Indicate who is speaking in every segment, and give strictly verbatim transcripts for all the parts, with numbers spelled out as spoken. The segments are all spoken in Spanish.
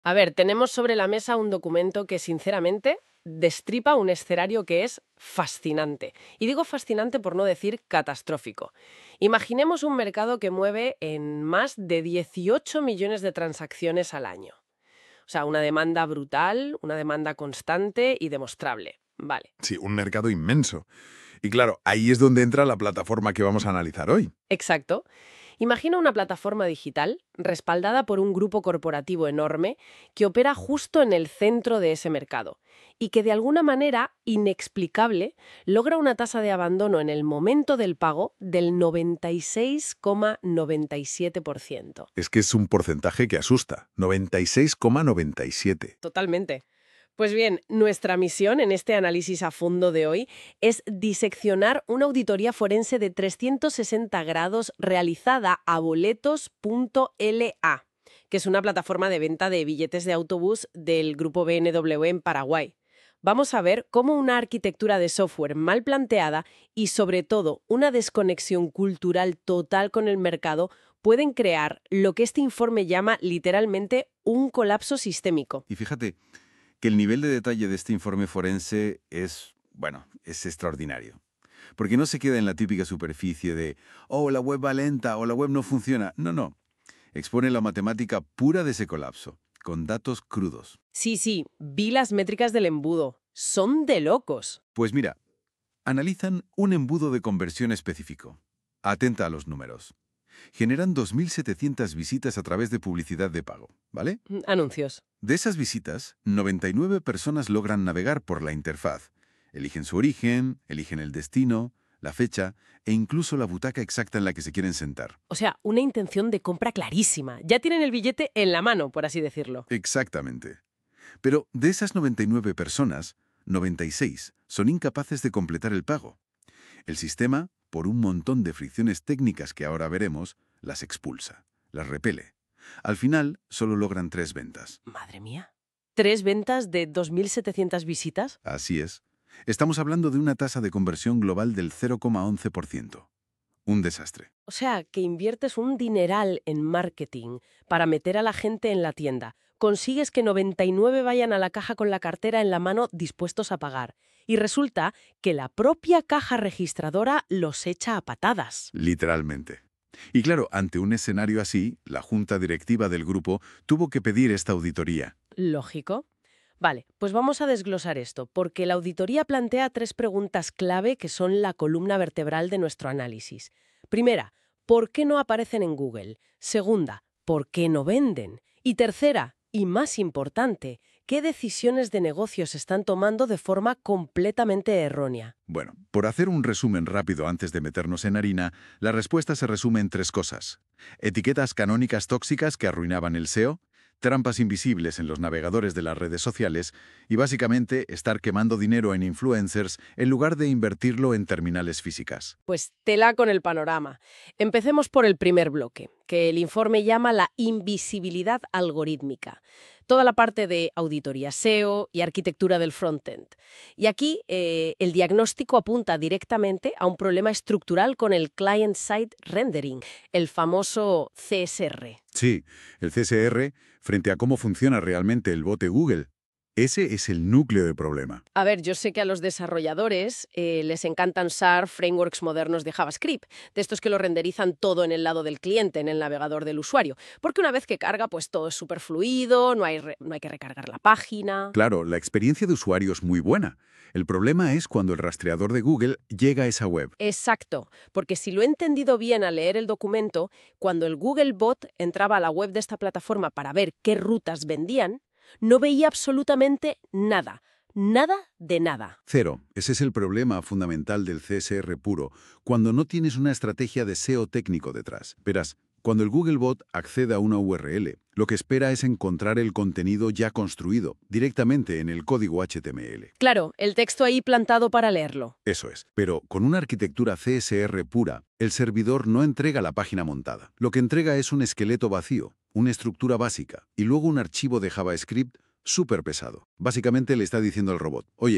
Speaker 1: A ver, tenemos sobre la mesa un documento que, sinceramente, destripa un escenario que es fascinante. Y digo fascinante por no decir catastrófico. Imaginemos un mercado que mueve en más de dieciocho millones de transacciones al año. O sea, una demanda brutal, una demanda constante y demostrable. Vale.
Speaker 2: Sí, un mercado inmenso. Y claro, ahí es donde entra la plataforma que vamos a analizar hoy.
Speaker 1: Exacto. Imagina una plataforma digital respaldada por un grupo corporativo enorme que opera justo en el centro de ese mercado y que de alguna manera inexplicable logra una tasa de abandono en el momento del pago del noventa y seis coma noventa y siete por ciento.
Speaker 2: Es que es un porcentaje que asusta, noventa y seis coma noventa y siete.
Speaker 1: Totalmente. Pues bien, nuestra misión en este análisis a fondo de hoy es diseccionar una auditoría forense de trescientos sesenta grados realizada a boletos punto L A, que es una plataforma de venta de billetes de autobús del grupo B M W en Paraguay. Vamos a ver cómo una arquitectura de software mal planteada y, sobre todo, una desconexión cultural total con el mercado pueden crear lo que este informe llama literalmente un colapso sistémico.
Speaker 3: Y fíjate que el nivel de detalle de este informe forense es, bueno, es extraordinario. Porque no se queda en la típica superficie de, oh, la web va lenta o la web no funciona. No, no. Expone la matemática pura de ese colapso, con datos crudos.
Speaker 1: Sí, sí, vi las métricas del embudo. Son de locos.
Speaker 3: Pues mira, analizan un embudo de conversión específico. Atenta a los números. Generan dos mil setecientas visitas a través de publicidad de pago, ¿vale?
Speaker 1: Mm, Anuncios.
Speaker 3: De esas visitas, noventa y nueve personas logran navegar por la interfaz. Eligen su origen, eligen el destino, la fecha e incluso la butaca exacta en la que se quieren sentar.
Speaker 1: O sea, una intención de compra clarísima. Ya tienen el billete en la mano, por así decirlo.
Speaker 3: Exactamente. Pero de esas noventa y nueve personas, noventa y seis son incapaces de completar el pago. El sistema, por un montón de fricciones técnicas que ahora veremos, las expulsa, las repele. Al final, solo logran tres ventas.
Speaker 1: Madre mía. ¿Tres ventas de dos mil setecientas visitas?
Speaker 3: Así es. Estamos hablando de una tasa de conversión global del cero coma once por ciento. Un desastre.
Speaker 1: O sea, que inviertes un dineral en marketing para meter a la gente en la tienda. Consigues que noventa y nueve vayan a la caja con la cartera en la mano dispuestos a pagar. Y resulta que la propia caja registradora los echa a patadas.
Speaker 3: Literalmente. Y claro, ante un escenario así, la junta directiva del grupo tuvo que pedir esta auditoría.
Speaker 1: Lógico. Vale, pues vamos a desglosar esto, porque la auditoría plantea tres preguntas clave que son la columna vertebral de nuestro análisis. Primera, ¿por qué no aparecen en Google? Segunda, ¿por qué no venden? Y tercera, y más importante, ¿qué decisiones de negocio se están tomando de forma completamente errónea?
Speaker 3: Bueno, por hacer un resumen rápido antes de meternos en harina, la respuesta se resume en tres cosas. Etiquetas canónicas tóxicas que arruinaban el S E O, trampas invisibles en los navegadores de las redes sociales y básicamente estar quemando dinero en influencers en lugar de invertirlo en terminales físicas.
Speaker 1: Pues tela con el panorama. Empecemos por el primer bloque, que el informe llama la invisibilidad algorítmica. Toda la parte de auditoría S E O y arquitectura del frontend. Y aquí eh, el diagnóstico apunta directamente a un problema estructural con el client-side rendering, el famoso C S R.
Speaker 3: Sí, el C S R, frente a cómo funciona realmente el bot de Google. Ese es el núcleo del problema.
Speaker 1: A ver, yo sé que a los desarrolladores eh, les encantan usar frameworks modernos de JavaScript, de estos que lo renderizan todo en el lado del cliente, en el navegador del usuario, porque una vez que carga, pues todo es súper fluido, no hay, re- no hay que recargar la página.
Speaker 3: Claro, la experiencia de usuario es muy buena. El problema es cuando el rastreador de Google llega a esa web.
Speaker 1: Exacto, porque si lo he entendido bien al leer el documento, cuando el Googlebot entraba a la web de esta plataforma para ver qué rutas vendían, no veía absolutamente nada, nada de nada.
Speaker 3: Cero. Ese es el problema fundamental del C S R puro, cuando no tienes una estrategia de S E O técnico detrás. Verás, cuando el Googlebot accede a una U R L, lo que espera es encontrar el contenido ya construido, directamente en el código H T M L.
Speaker 1: Claro, el texto ahí plantado para leerlo.
Speaker 3: Eso es. Pero con una arquitectura C S R pura, el servidor no entrega la página montada. Lo que entrega es un esqueleto vacío, una estructura básica, y luego un archivo de JavaScript súper pesado. Básicamente le está diciendo al robot, oye,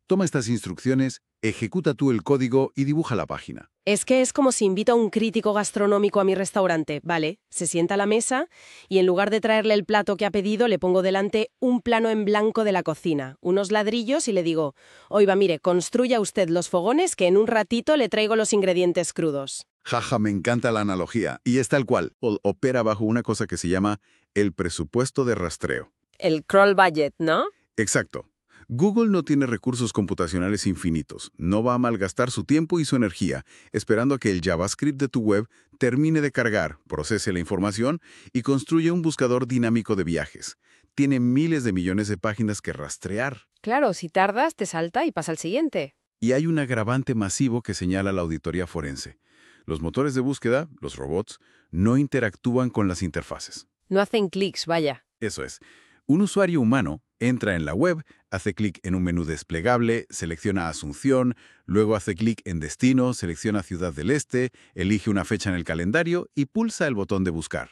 Speaker 3: Toma estas instrucciones, ejecuta tú el código y dibuja la página.
Speaker 1: Es que es como si invito a un crítico gastronómico a mi restaurante, ¿vale? Se sienta a la mesa y en lugar de traerle el plato que ha pedido, le pongo delante un plano en blanco de la cocina, unos ladrillos y le digo, oiga, mire, construya usted los fogones que en un ratito le traigo los ingredientes crudos.
Speaker 3: Jaja, me encanta la analogía. Y es tal cual. O- opera bajo una cosa que se llama el presupuesto de rastreo.
Speaker 1: El crawl budget, ¿no?
Speaker 3: Exacto. Google no tiene recursos computacionales infinitos. No va a malgastar su tiempo y su energía esperando a que el JavaScript de tu web termine de cargar, procese la información y construya un buscador dinámico de viajes. Tiene miles de millones de páginas que rastrear.
Speaker 1: Claro, si tardas, te salta y pasa al siguiente.
Speaker 3: Y hay un agravante masivo que señala la auditoría forense. Los motores de búsqueda, los robots, no interactúan con las interfaces.
Speaker 1: No hacen clics, vaya.
Speaker 3: Eso es. Un usuario humano entra en la web, hace clic en un menú desplegable, selecciona Asunción, luego hace clic en Destino, selecciona Ciudad del Este, elige una fecha en el calendario y pulsa el botón de buscar.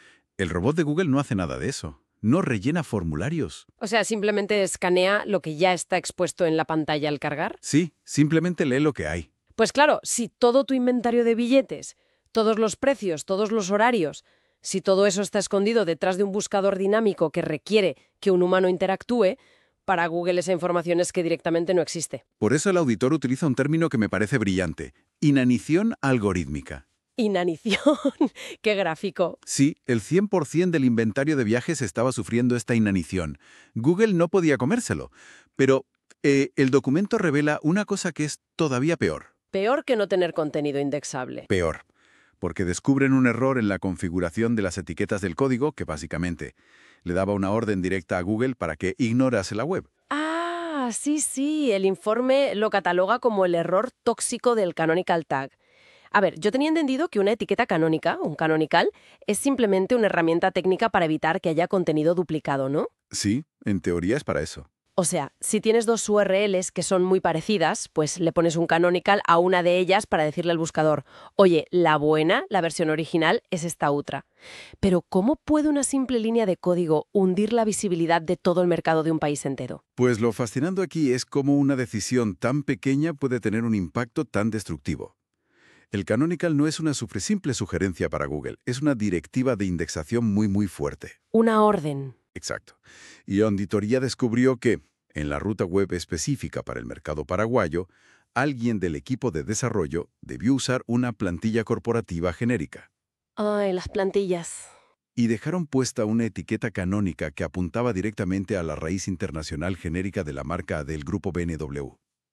Speaker 3: El robot de Google no hace nada de eso. No rellena formularios.
Speaker 1: O sea, simplemente escanea lo que ya está expuesto en la pantalla al cargar.
Speaker 3: Sí, simplemente lee lo que hay.
Speaker 1: Pues claro, si todo tu inventario de billetes, todos los precios, todos los horarios, si todo eso está escondido detrás de un buscador dinámico que requiere que un humano interactúe, para Google esa información es que directamente no existe.
Speaker 3: Por eso el auditor utiliza un término que me parece brillante: inanición algorítmica.
Speaker 1: Inanición. ¡Qué gráfico!
Speaker 3: Sí, el cien por cien del inventario de viajes estaba sufriendo esta inanición. Google no podía comérselo. Pero eh, el documento revela una cosa que es todavía peor.
Speaker 1: Peor que no tener contenido indexable.
Speaker 3: Peor. Porque descubren un error en la configuración de las etiquetas del código que básicamente le daba una orden directa a Google para que ignorase la web.
Speaker 1: Ah, sí, sí, el informe lo cataloga como el error tóxico del canonical tag. A ver, yo tenía entendido que una etiqueta canónica, un canonical, es simplemente una herramienta técnica para evitar que haya contenido duplicado, ¿no?
Speaker 3: Sí, en teoría es para eso.
Speaker 1: O sea, si tienes dos U R Ls que son muy parecidas, pues le pones un canonical a una de ellas para decirle al buscador, oye, la buena, la versión original, es esta otra. Pero ¿cómo puede una simple línea de código hundir la visibilidad de todo el mercado de un país entero?
Speaker 3: Pues lo fascinante aquí es cómo una decisión tan pequeña puede tener un impacto tan destructivo. El canonical no es una sufre- simple sugerencia para Google, es una directiva de indexación muy muy fuerte.
Speaker 1: Una orden.
Speaker 3: Exacto. Y la auditoría descubrió que, en la ruta web específica para el mercado paraguayo, alguien del equipo de desarrollo debió usar una plantilla corporativa genérica.
Speaker 1: Ay, las plantillas.
Speaker 3: Y dejaron puesta una etiqueta canónica que apuntaba directamente a la raíz internacional genérica de la marca del grupo B M W.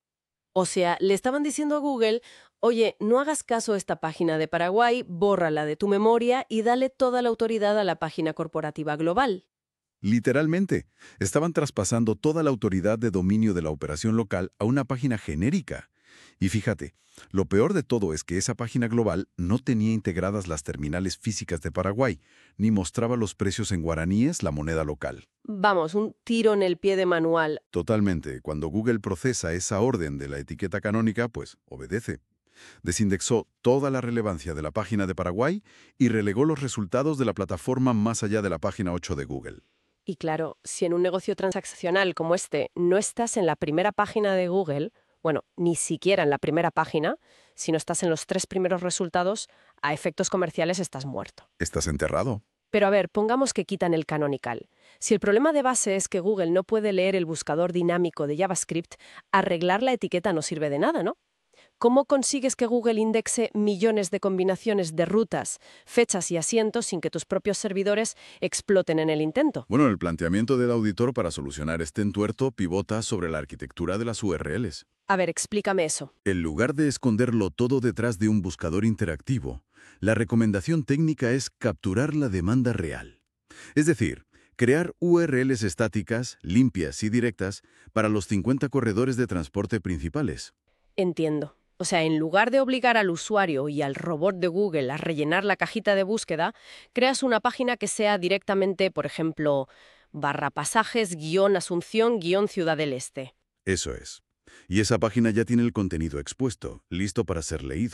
Speaker 1: O sea, le estaban diciendo a Google, oye, no hagas caso a esta página de Paraguay, bórrala de tu memoria y dale toda la autoridad a la página corporativa global.
Speaker 3: Literalmente, estaban traspasando toda la autoridad de dominio de la operación local a una página genérica. Y fíjate, lo peor de todo es que esa página global no tenía integradas las terminales físicas de Paraguay, ni mostraba los precios en guaraníes, la moneda local.
Speaker 1: Vamos, un tiro en el pie de manual.
Speaker 3: Totalmente, cuando Google procesa esa orden de la etiqueta canónica, pues obedece. Desindexó toda la relevancia de la página de Paraguay y relegó los resultados de la plataforma más allá de la página ocho de Google.
Speaker 1: Y claro, si en un negocio transaccional como este no estás en la primera página de Google, bueno, ni siquiera en la primera página, si no estás en los tres primeros resultados, a efectos comerciales estás muerto.
Speaker 3: ¿Estás enterrado?
Speaker 1: Pero a ver, pongamos que quitan el canonical. Si el problema de base es que Google no puede leer el buscador dinámico de JavaScript, arreglar la etiqueta no sirve de nada, ¿no? ¿Cómo consigues que Google indexe millones de combinaciones de rutas, fechas y asientos sin que tus propios servidores exploten en el intento?
Speaker 3: Bueno, el planteamiento del auditor para solucionar este entuerto pivota sobre la arquitectura de las U R Ls.
Speaker 1: A ver, explícame eso.
Speaker 3: En lugar de esconderlo todo detrás de un buscador interactivo, la recomendación técnica es capturar la demanda real. Es decir, crear U R Ls estáticas, limpias y directas para los cincuenta corredores de transporte principales.
Speaker 1: Entiendo. O sea, en lugar de obligar al usuario y al robot de Google a rellenar la cajita de búsqueda, creas una página que sea directamente, por ejemplo, barra pasajes, guión asunción, guión Ciudad del Este.
Speaker 3: Eso es. Y esa página ya tiene el contenido expuesto, listo para ser leído.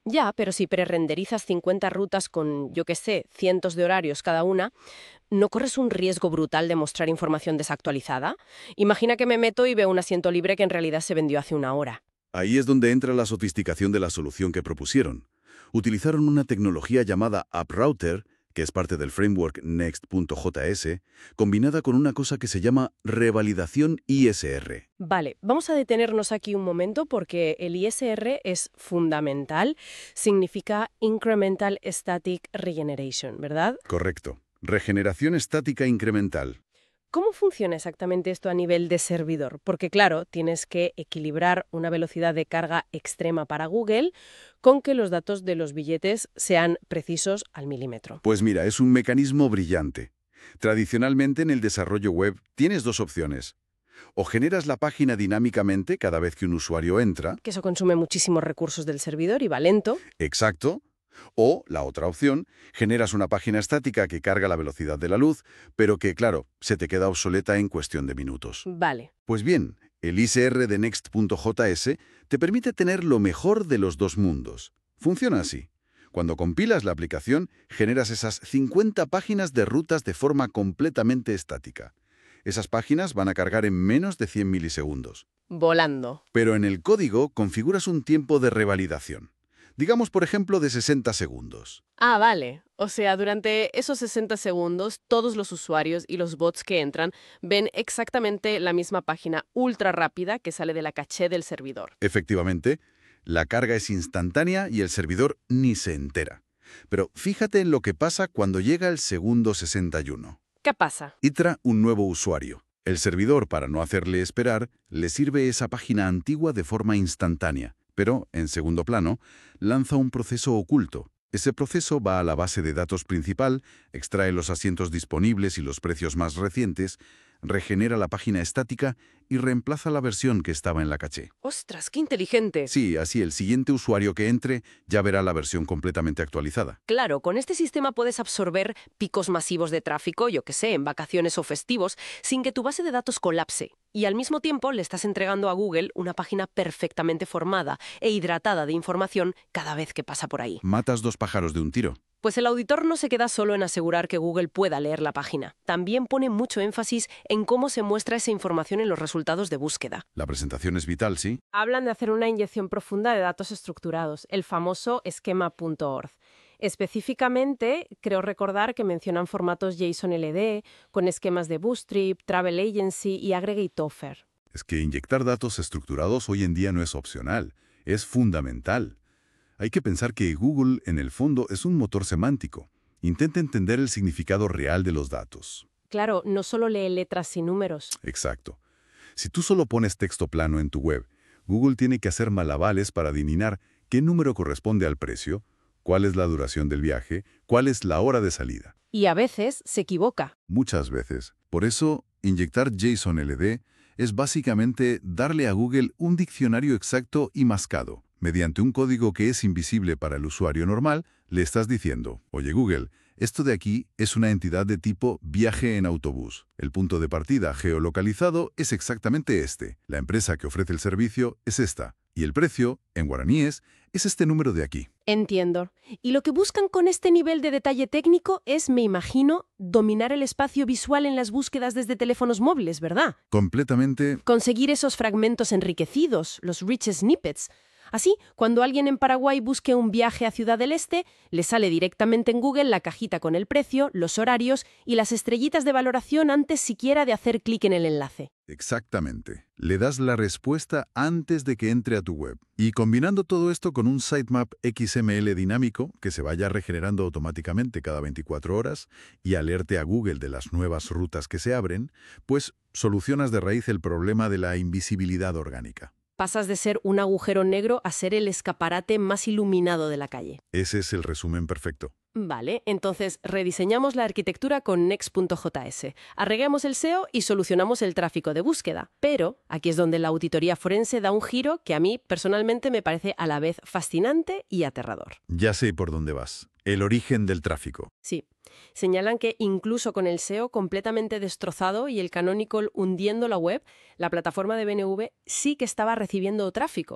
Speaker 1: Ya, pero si prerenderizas cincuenta rutas con, yo qué sé, cientos de horarios cada una, ¿no corres un riesgo brutal de mostrar información desactualizada? Imagina que me meto y veo un asiento libre que en realidad se vendió hace una hora.
Speaker 3: Ahí es donde entra la sofisticación de la solución que propusieron. Utilizaron una tecnología llamada AppRouter, que es parte del framework Next.js, combinada con una cosa que se llama revalidación I S R.
Speaker 1: Vale, vamos a detenernos aquí un momento porque el I S R es fundamental. Significa Incremental Static Regeneration, ¿verdad?
Speaker 3: Correcto. Regeneración estática incremental.
Speaker 1: ¿Cómo funciona exactamente esto a nivel de servidor? Porque claro, tienes que equilibrar una velocidad de carga extrema para Google con que los datos de los billetes sean precisos al milímetro.
Speaker 3: Pues mira, es un mecanismo brillante. Tradicionalmente en el desarrollo web tienes dos opciones. O generas la página dinámicamente cada vez que un usuario entra.
Speaker 1: Que eso consume muchísimos recursos del servidor y va lento.
Speaker 3: Exacto. O, la otra opción, generas una página estática que carga la velocidad de la luz, pero que, claro, se te queda obsoleta en cuestión de minutos.
Speaker 1: Vale.
Speaker 3: Pues bien, el I S R de Next.js te permite tener lo mejor de los dos mundos. Funciona así. Cuando compilas la aplicación, generas esas cincuenta páginas de rutas de forma completamente estática. Esas páginas van a cargar en menos de cien milisegundos.
Speaker 1: Volando.
Speaker 3: Pero en el código configuras un tiempo de revalidación. Digamos, por ejemplo, de sesenta segundos.
Speaker 1: Ah, vale. O sea, durante esos sesenta segundos, todos los usuarios y los bots que entran ven exactamente la misma página ultra rápida que sale de la caché del servidor.
Speaker 3: Efectivamente, la carga es instantánea y el servidor ni se entera. Pero fíjate en lo que pasa cuando llega el segundo sesenta y uno.
Speaker 1: ¿Qué pasa?
Speaker 3: Entra un nuevo usuario. El servidor, para no hacerle esperar, le sirve esa página antigua de forma instantánea. Pero, en segundo plano, lanza un proceso oculto. Ese proceso va a la base de datos principal, extrae los asientos disponibles y los precios más recientes, regenera la página estática y reemplaza la versión que estaba en la caché.
Speaker 1: ¡Ostras, qué inteligente!
Speaker 3: Sí, así el siguiente usuario que entre ya verá la versión completamente actualizada.
Speaker 1: Claro, con este sistema puedes absorber picos masivos de tráfico, yo que sé, en vacaciones o festivos, sin que tu base de datos colapse. Y al mismo tiempo le estás entregando a Google una página perfectamente formada e hidratada de información cada vez que pasa por ahí.
Speaker 3: Matas dos pájaros de un tiro.
Speaker 1: Pues el auditor no se queda solo en asegurar que Google pueda leer la página. También pone mucho énfasis en cómo se muestra esa información en los resultados de búsqueda.
Speaker 3: La presentación es vital, ¿sí?
Speaker 1: Hablan de hacer una inyección profunda de datos estructurados, el famoso esquema punto org. Específicamente, creo recordar que mencionan formatos JSON L D, con esquemas de Bootstrap, Travel Agency y Aggregate Offer.
Speaker 3: Es que inyectar datos estructurados hoy en día no es opcional, es fundamental. Hay que pensar que Google, en el fondo, es un motor semántico. Intenta entender el significado real de los datos.
Speaker 1: Claro, no solo lee letras y números.
Speaker 3: Exacto. Si tú solo pones texto plano en tu web, Google tiene que hacer malabares para adivinar qué número corresponde al precio, cuál es la duración del viaje, cuál es la hora de salida.
Speaker 1: Y a veces se equivoca.
Speaker 3: Muchas veces. Por eso, inyectar JSON L D es básicamente darle a Google un diccionario exacto y mascado. Mediante un código que es invisible para el usuario normal, le estás diciendo, oye Google, esto de aquí es una entidad de tipo viaje en autobús. El punto de partida geolocalizado es exactamente este. La empresa que ofrece el servicio es esta. Y el precio, en guaraníes, es este número de aquí.
Speaker 1: Entiendo. Y lo que buscan con este nivel de detalle técnico es, me imagino, dominar el espacio visual en las búsquedas desde teléfonos móviles, ¿verdad?
Speaker 3: Completamente.
Speaker 1: Conseguir esos fragmentos enriquecidos, los rich snippets. Así, cuando alguien en Paraguay busque un viaje a Ciudad del Este, le sale directamente en Google la cajita con el precio, los horarios y las estrellitas de valoración antes siquiera de hacer clic en el enlace.
Speaker 3: Exactamente. Le das la respuesta antes de que entre a tu web. Y combinando todo esto con un sitemap X M L dinámico que se vaya regenerando automáticamente cada veinticuatro horas y alerte a Google de las nuevas rutas que se abren, pues solucionas de raíz el problema de la invisibilidad orgánica.
Speaker 1: Pasas de ser un agujero negro a ser el escaparate más iluminado de la calle.
Speaker 3: Ese es el resumen perfecto.
Speaker 1: Vale, entonces rediseñamos la arquitectura con Next.js, arreglamos el S E O y solucionamos el tráfico de búsqueda. Pero aquí es donde la auditoría forense da un giro que a mí personalmente me parece a la vez fascinante y aterrador.
Speaker 3: Ya sé por dónde vas. El origen del tráfico.
Speaker 1: Sí. Señalan que incluso con el S E O completamente destrozado y el Canonical hundiendo la web, la plataforma de B N V sí que estaba recibiendo tráfico.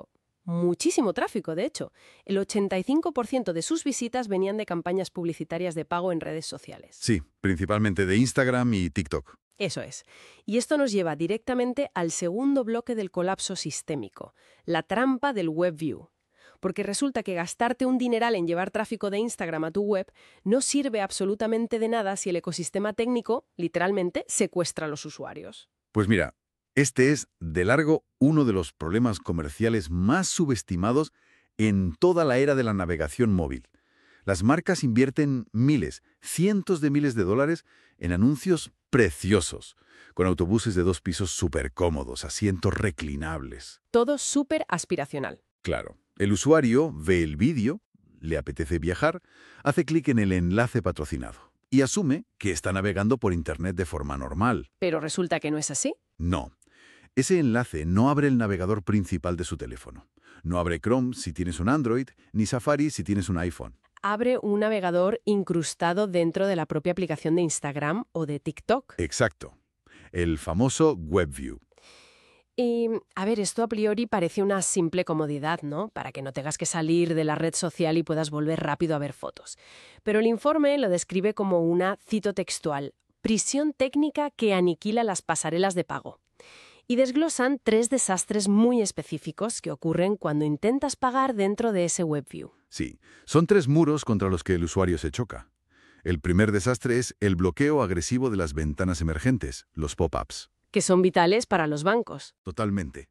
Speaker 1: muchísimo tráfico, de hecho. El ochenta y cinco por ciento de sus visitas venían de campañas publicitarias de pago en redes sociales.
Speaker 3: Sí, principalmente de Instagram y TikTok.
Speaker 1: Eso es. Y esto nos lleva directamente al segundo bloque del colapso sistémico, la trampa del WebView. Porque resulta que gastarte un dineral en llevar tráfico de Instagram a tu web no sirve absolutamente de nada si el ecosistema técnico, literalmente, secuestra a los usuarios.
Speaker 3: Pues mira, este es, de largo, uno de los problemas comerciales más subestimados en toda la era de la navegación móvil. Las marcas invierten miles, cientos de miles de dólares en anuncios preciosos, con autobuses de dos pisos súper cómodos, asientos reclinables.
Speaker 1: Todo súper aspiracional.
Speaker 3: Claro, el usuario ve el vídeo, le apetece viajar, hace clic en el enlace patrocinado y asume que está navegando por Internet de forma normal.
Speaker 1: Pero resulta que no es así.
Speaker 3: No. Ese enlace no abre el navegador principal de su teléfono. No abre Chrome si tienes un Android, ni Safari si tienes un iPhone.
Speaker 1: Abre un navegador incrustado dentro de la propia aplicación de Instagram o de TikTok.
Speaker 3: Exacto. El famoso WebView.
Speaker 1: Y, a ver, esto a priori parece una simple comodidad, ¿no? Para que no tengas que salir de la red social y puedas volver rápido a ver fotos. Pero el informe lo describe como una, cito textual, prisión técnica que aniquila las pasarelas de pago. Y desglosan tres desastres muy específicos que ocurren cuando intentas pagar dentro de ese WebView.
Speaker 3: Sí, son tres muros contra los que el usuario se choca. El primer desastre es el bloqueo agresivo de las ventanas emergentes, los pop-ups.
Speaker 1: Que son vitales para los bancos.
Speaker 3: Totalmente.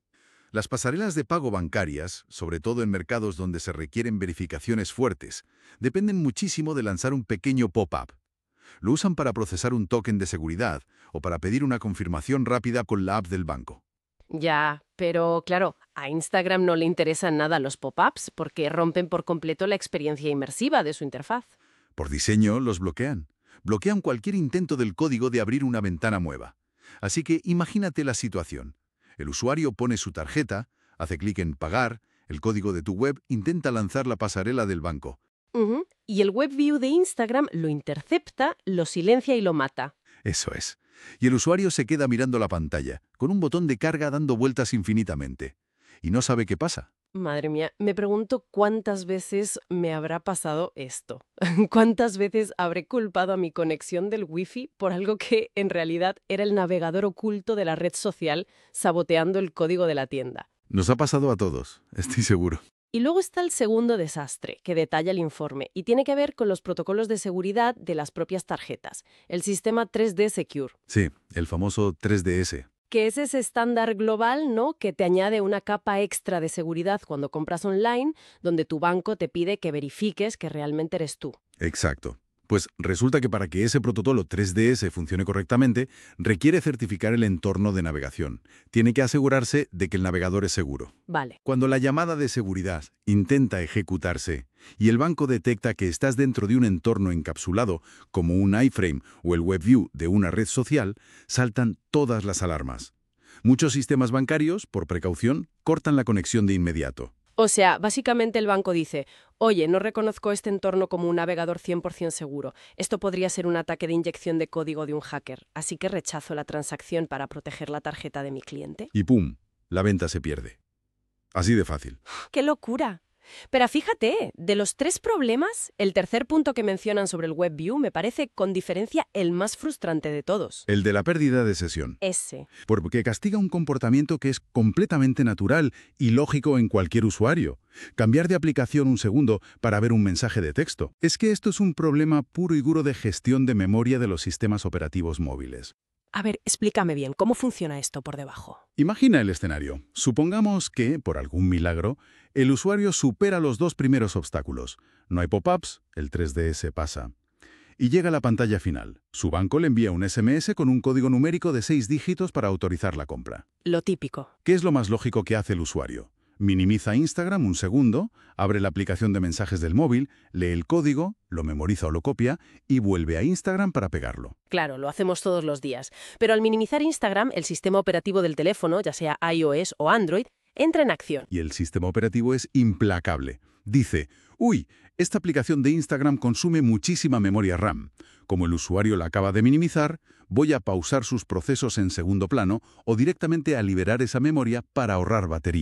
Speaker 3: Las pasarelas de pago bancarias, sobre todo en mercados donde se requieren verificaciones fuertes, dependen muchísimo de lanzar un pequeño pop-up. Lo usan para procesar un token de seguridad o para pedir una confirmación rápida con la app del banco.
Speaker 1: Ya, pero claro, a Instagram no le interesan nada los pop-ups porque rompen por completo la experiencia inmersiva de su interfaz.
Speaker 3: Por diseño, los bloquean. Bloquean cualquier intento del código de abrir una ventana nueva. Así que imagínate la situación. El usuario pone su tarjeta, hace clic en Pagar, el código de tu web intenta lanzar la pasarela del banco.
Speaker 1: Uh-huh. Y el WebView de Instagram lo intercepta, lo silencia y lo mata.
Speaker 3: Eso es. Y el usuario se queda mirando la pantalla, con un botón de carga dando vueltas infinitamente. Y no sabe qué pasa.
Speaker 1: Madre mía, me pregunto cuántas veces me habrá pasado esto. ¿Cuántas veces habré culpado a mi conexión del Wi-Fi por algo que en realidad era el navegador oculto de la red social saboteando el código de la tienda?
Speaker 3: Nos ha pasado a todos, estoy seguro.
Speaker 1: Y luego está el segundo desastre, que detalla el informe, y tiene que ver con los protocolos de seguridad de las propias tarjetas, el sistema tres D Secure.
Speaker 3: Sí, el famoso tres D S.
Speaker 1: Que es ese estándar global, ¿no?, que te añade una capa extra de seguridad cuando compras online, donde tu banco te pide que verifiques que realmente eres tú.
Speaker 3: Exacto. Pues resulta que para que ese protocolo tres D S funcione correctamente, requiere certificar el entorno de navegación. Tiene que asegurarse de que el navegador es seguro.
Speaker 1: Vale.
Speaker 3: Cuando la llamada de seguridad intenta ejecutarse y el banco detecta que estás dentro de un entorno encapsulado, como un iframe o el WebView de una red social, saltan todas las alarmas. Muchos sistemas bancarios, por precaución, cortan la conexión de inmediato.
Speaker 1: O sea, básicamente el banco dice, oye, no reconozco este entorno como un navegador cien por cien seguro. Esto podría ser un ataque de inyección de código de un hacker, así que rechazo la transacción para proteger la tarjeta de mi cliente.
Speaker 3: Y ¡pum!, la venta se pierde. Así de fácil.
Speaker 1: ¡Qué locura! Pero fíjate, de los tres problemas, el tercer punto que mencionan sobre el WebView me parece con diferencia el más frustrante de todos.
Speaker 3: El de la pérdida de sesión.
Speaker 1: Ese.
Speaker 3: Porque castiga un comportamiento que es completamente natural y lógico en cualquier usuario. Cambiar de aplicación un segundo para ver un mensaje de texto. Es que esto es un problema puro y duro de gestión de memoria de los sistemas operativos móviles.
Speaker 1: A ver, explícame bien, ¿cómo funciona esto por debajo?
Speaker 3: Imagina el escenario. Supongamos que, por algún milagro, el usuario supera los dos primeros obstáculos. No hay pop-ups, el tres D S pasa. Y llega a la pantalla final. Su banco le envía un ese eme ese con un código numérico de seis dígitos para autorizar la compra.
Speaker 1: Lo típico.
Speaker 3: ¿Qué es lo más lógico que hace el usuario? Minimiza Instagram un segundo, abre la aplicación de mensajes del móvil, lee el código, lo memoriza o lo copia y vuelve a Instagram para pegarlo.
Speaker 1: Claro, lo hacemos todos los días. Pero al minimizar Instagram, el sistema operativo del teléfono, ya sea iOS o Android, entra en acción.
Speaker 3: Y el sistema operativo es implacable. Dice, uy, esta aplicación de Instagram consume muchísima memoria RAM. Como el usuario la acaba de minimizar, voy a pausar sus procesos en segundo plano o directamente a liberar esa memoria para ahorrar batería.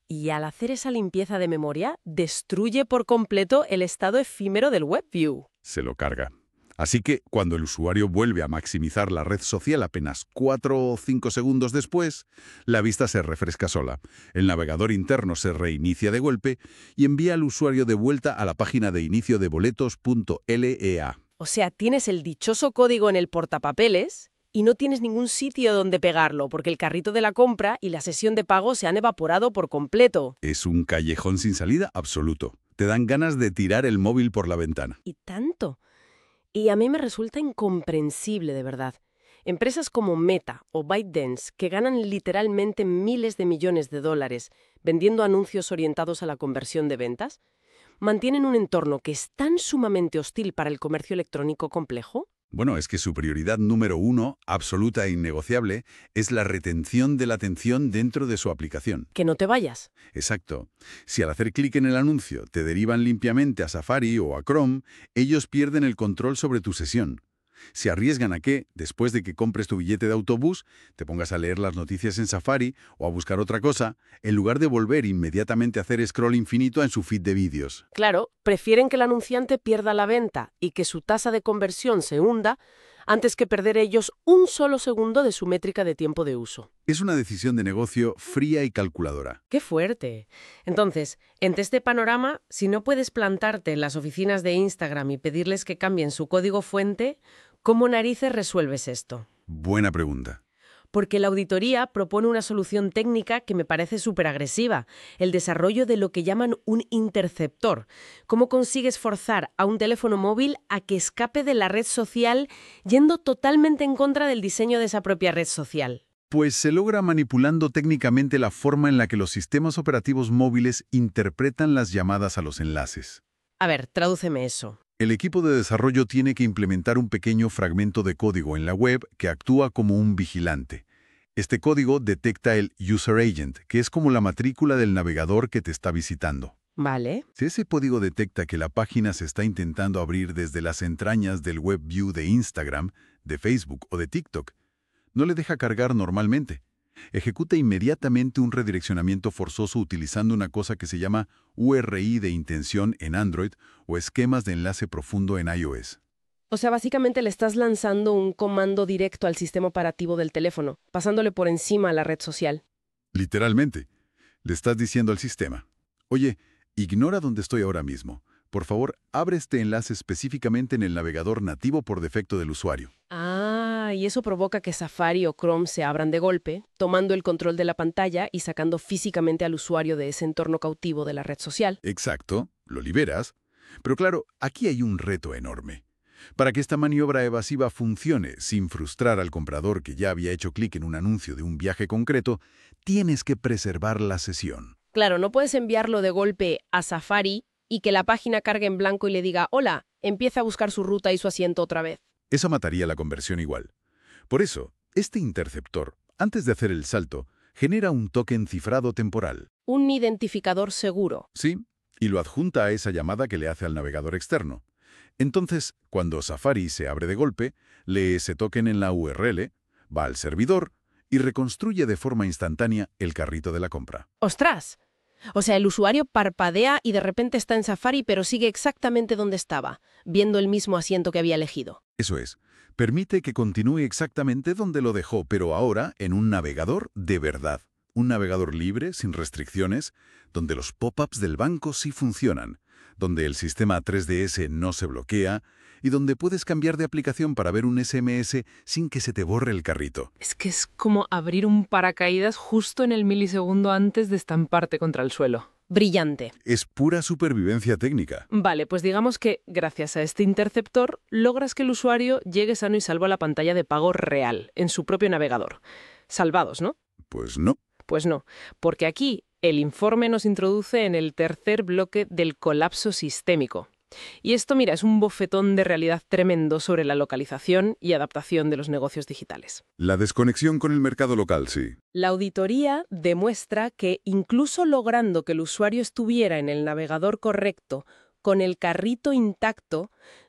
Speaker 1: Y al hacer esa limpieza de memoria, destruye por completo el estado efímero del WebView.
Speaker 3: Se lo carga. Así que, cuando el usuario vuelve a maximizar la red social apenas cuatro o cinco segundos después, la vista se refresca sola, el navegador interno se reinicia de golpe y envía al usuario de vuelta a la página de inicio de boletos punto lea.
Speaker 1: O sea, tienes el dichoso código en el portapapeles y no tienes ningún sitio donde pegarlo, porque el carrito de la compra y la sesión de pago se han evaporado por completo.
Speaker 3: Es un callejón sin salida absoluto. Te dan ganas de tirar el móvil por la ventana.
Speaker 1: ¿Y tanto? Y a mí me resulta incomprensible, de verdad. Empresas como Meta o ByteDance, que ganan literalmente miles de millones de dólares vendiendo anuncios orientados a la conversión de ventas, ¿mantienen un entorno que es tan sumamente hostil para el comercio electrónico complejo?
Speaker 3: Bueno, es que su prioridad número uno, absoluta e innegociable, es la retención de la atención dentro de su aplicación.
Speaker 1: Que no te vayas.
Speaker 3: Exacto. Si al hacer clic en el anuncio te derivan limpiamente a Safari o a Chrome, ellos pierden el control sobre tu sesión. Se arriesgan a que, después de que compres tu billete de autobús, te pongas a leer las noticias en Safari o a buscar otra cosa, en lugar de volver inmediatamente a hacer scroll infinito en su feed de vídeos.
Speaker 1: Claro, prefieren que el anunciante pierda la venta y que su tasa de conversión se hunda antes que perder ellos un solo segundo de su métrica de tiempo de uso.
Speaker 3: Es una decisión de negocio fría y calculadora.
Speaker 1: ¡Qué fuerte! Entonces, ante este panorama, si no puedes plantarte en las oficinas de Instagram y pedirles que cambien su código fuente, ¿cómo narices resuelves esto?
Speaker 3: Buena pregunta.
Speaker 1: Porque la auditoría propone una solución técnica que me parece súper agresiva, el desarrollo de lo que llaman un interceptor. ¿Cómo consigues forzar a un teléfono móvil a que escape de la red social yendo totalmente en contra del diseño de esa propia red social?
Speaker 3: Pues se logra manipulando técnicamente la forma en la que los sistemas operativos móviles interpretan las llamadas a los enlaces.
Speaker 1: A ver, tradúceme eso.
Speaker 3: El equipo de desarrollo tiene que implementar un pequeño fragmento de código en la web que actúa como un vigilante. Este código detecta el User Agent, que es como la matrícula del navegador que te está visitando.
Speaker 1: Vale.
Speaker 3: Si ese código detecta que la página se está intentando abrir desde las entrañas del WebView de Instagram, de Facebook o de TikTok, no le deja cargar normalmente. Ejecuta inmediatamente un redireccionamiento forzoso utilizando una cosa que se llama U R I de intención en Android o esquemas de enlace profundo en iOS.
Speaker 1: O sea, básicamente le estás lanzando un comando directo al sistema operativo del teléfono, pasándole por encima a la red social.
Speaker 3: Literalmente, le estás diciendo al sistema, oye, ignora dónde estoy ahora mismo. Por favor, abre este enlace específicamente en el navegador nativo por defecto del usuario.
Speaker 1: Ah, y eso provoca que Safari o Chrome se abran de golpe, tomando el control de la pantalla y sacando físicamente al usuario de ese entorno cautivo de la red social.
Speaker 3: Exacto, lo liberas. Pero claro, aquí hay un reto enorme. Para que esta maniobra evasiva funcione sin frustrar al comprador que ya había hecho clic en un anuncio de un viaje concreto, tienes que preservar la sesión.
Speaker 1: Claro, no puedes enviarlo de golpe a Safari y que la página cargue en blanco y le diga, hola, empieza a buscar su ruta y su asiento otra vez.
Speaker 3: Eso mataría la conversión igual. Por eso, este interceptor, antes de hacer el salto, genera un token cifrado temporal.
Speaker 1: Un identificador seguro.
Speaker 3: Sí, y lo adjunta a esa llamada que le hace al navegador externo. Entonces, cuando Safari se abre de golpe, lee ese token en la U R L, va al servidor y reconstruye de forma instantánea el carrito de la compra.
Speaker 1: ¡Ostras! O sea, el usuario parpadea y de repente está en Safari, pero sigue exactamente donde estaba, viendo el mismo asiento que había elegido.
Speaker 3: Eso es. Permite que continúe exactamente donde lo dejó, pero ahora en un navegador de verdad. Un navegador libre, sin restricciones, donde los pop-ups del banco sí funcionan, donde el sistema tres D S no se bloquea y donde puedes cambiar de aplicación para ver un S M S sin que se te borre el carrito.
Speaker 4: Es que es como abrir un paracaídas justo en el milisegundo antes de estamparte contra el suelo.
Speaker 1: Brillante.
Speaker 3: Es pura supervivencia técnica.
Speaker 4: Vale, pues digamos que, gracias a este interceptor, logras que el usuario llegue sano y salvo a la pantalla de pago real, en su propio navegador. Salvados, ¿no?
Speaker 3: Pues no.
Speaker 4: Pues no, porque aquí el informe nos introduce en el tercer bloque del colapso sistémico. Y esto, mira, es un bofetón de realidad tremendo sobre la localización y adaptación de los negocios digitales.
Speaker 3: La desconexión con el mercado local, sí.
Speaker 1: La auditoría demuestra que, incluso logrando que el usuario estuviera en el navegador correcto, con el carrito intacto,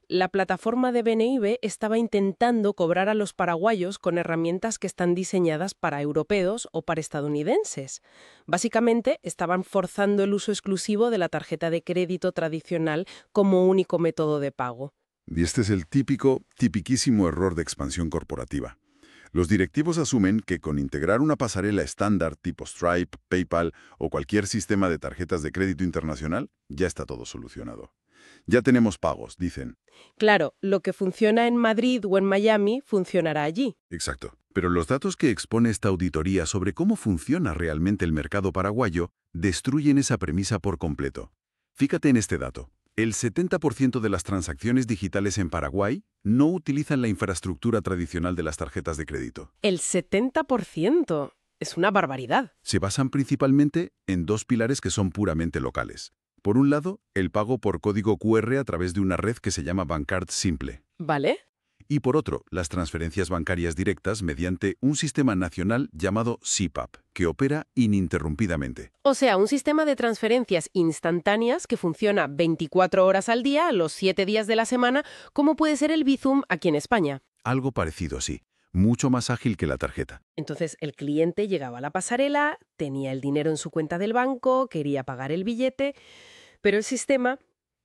Speaker 4: la plataforma de Beneibe estaba intentando cobrar a los paraguayos con herramientas que están diseñadas para europeos o para estadounidenses. Básicamente, estaban forzando el uso exclusivo de la tarjeta de crédito tradicional como único método de pago.
Speaker 3: Y este es el típico, tipiquísimo error de expansión corporativa. Los directivos asumen que con integrar una pasarela estándar tipo Stripe, PayPal o cualquier sistema de tarjetas de crédito internacional, ya está todo solucionado. Ya tenemos pagos, dicen.
Speaker 4: Claro, lo que funciona en Madrid o en Miami funcionará allí.
Speaker 3: Exacto. Pero los datos que expone esta auditoría sobre cómo funciona realmente el mercado paraguayo destruyen esa premisa por completo. Fíjate en este dato. El setenta por ciento de las transacciones digitales en Paraguay no utilizan la infraestructura tradicional de las tarjetas de crédito.
Speaker 4: El setenta por ciento. Es una barbaridad.
Speaker 3: Se basan principalmente en dos pilares que son puramente locales. Por un lado, el pago por código cu erre a través de una red que se llama Bancard Simple.
Speaker 4: ¿Vale?
Speaker 3: Y por otro, las transferencias bancarias directas mediante un sistema nacional llamado S I P A P, que opera ininterrumpidamente.
Speaker 4: O sea, un sistema de transferencias instantáneas que funciona veinticuatro horas al día, los siete días de la semana, como puede ser el Bizum aquí en España.
Speaker 3: Algo parecido, sí. Mucho más ágil que la tarjeta.
Speaker 4: Entonces, el cliente llegaba a la pasarela, tenía el dinero en su cuenta del banco, quería pagar el billete, pero el sistema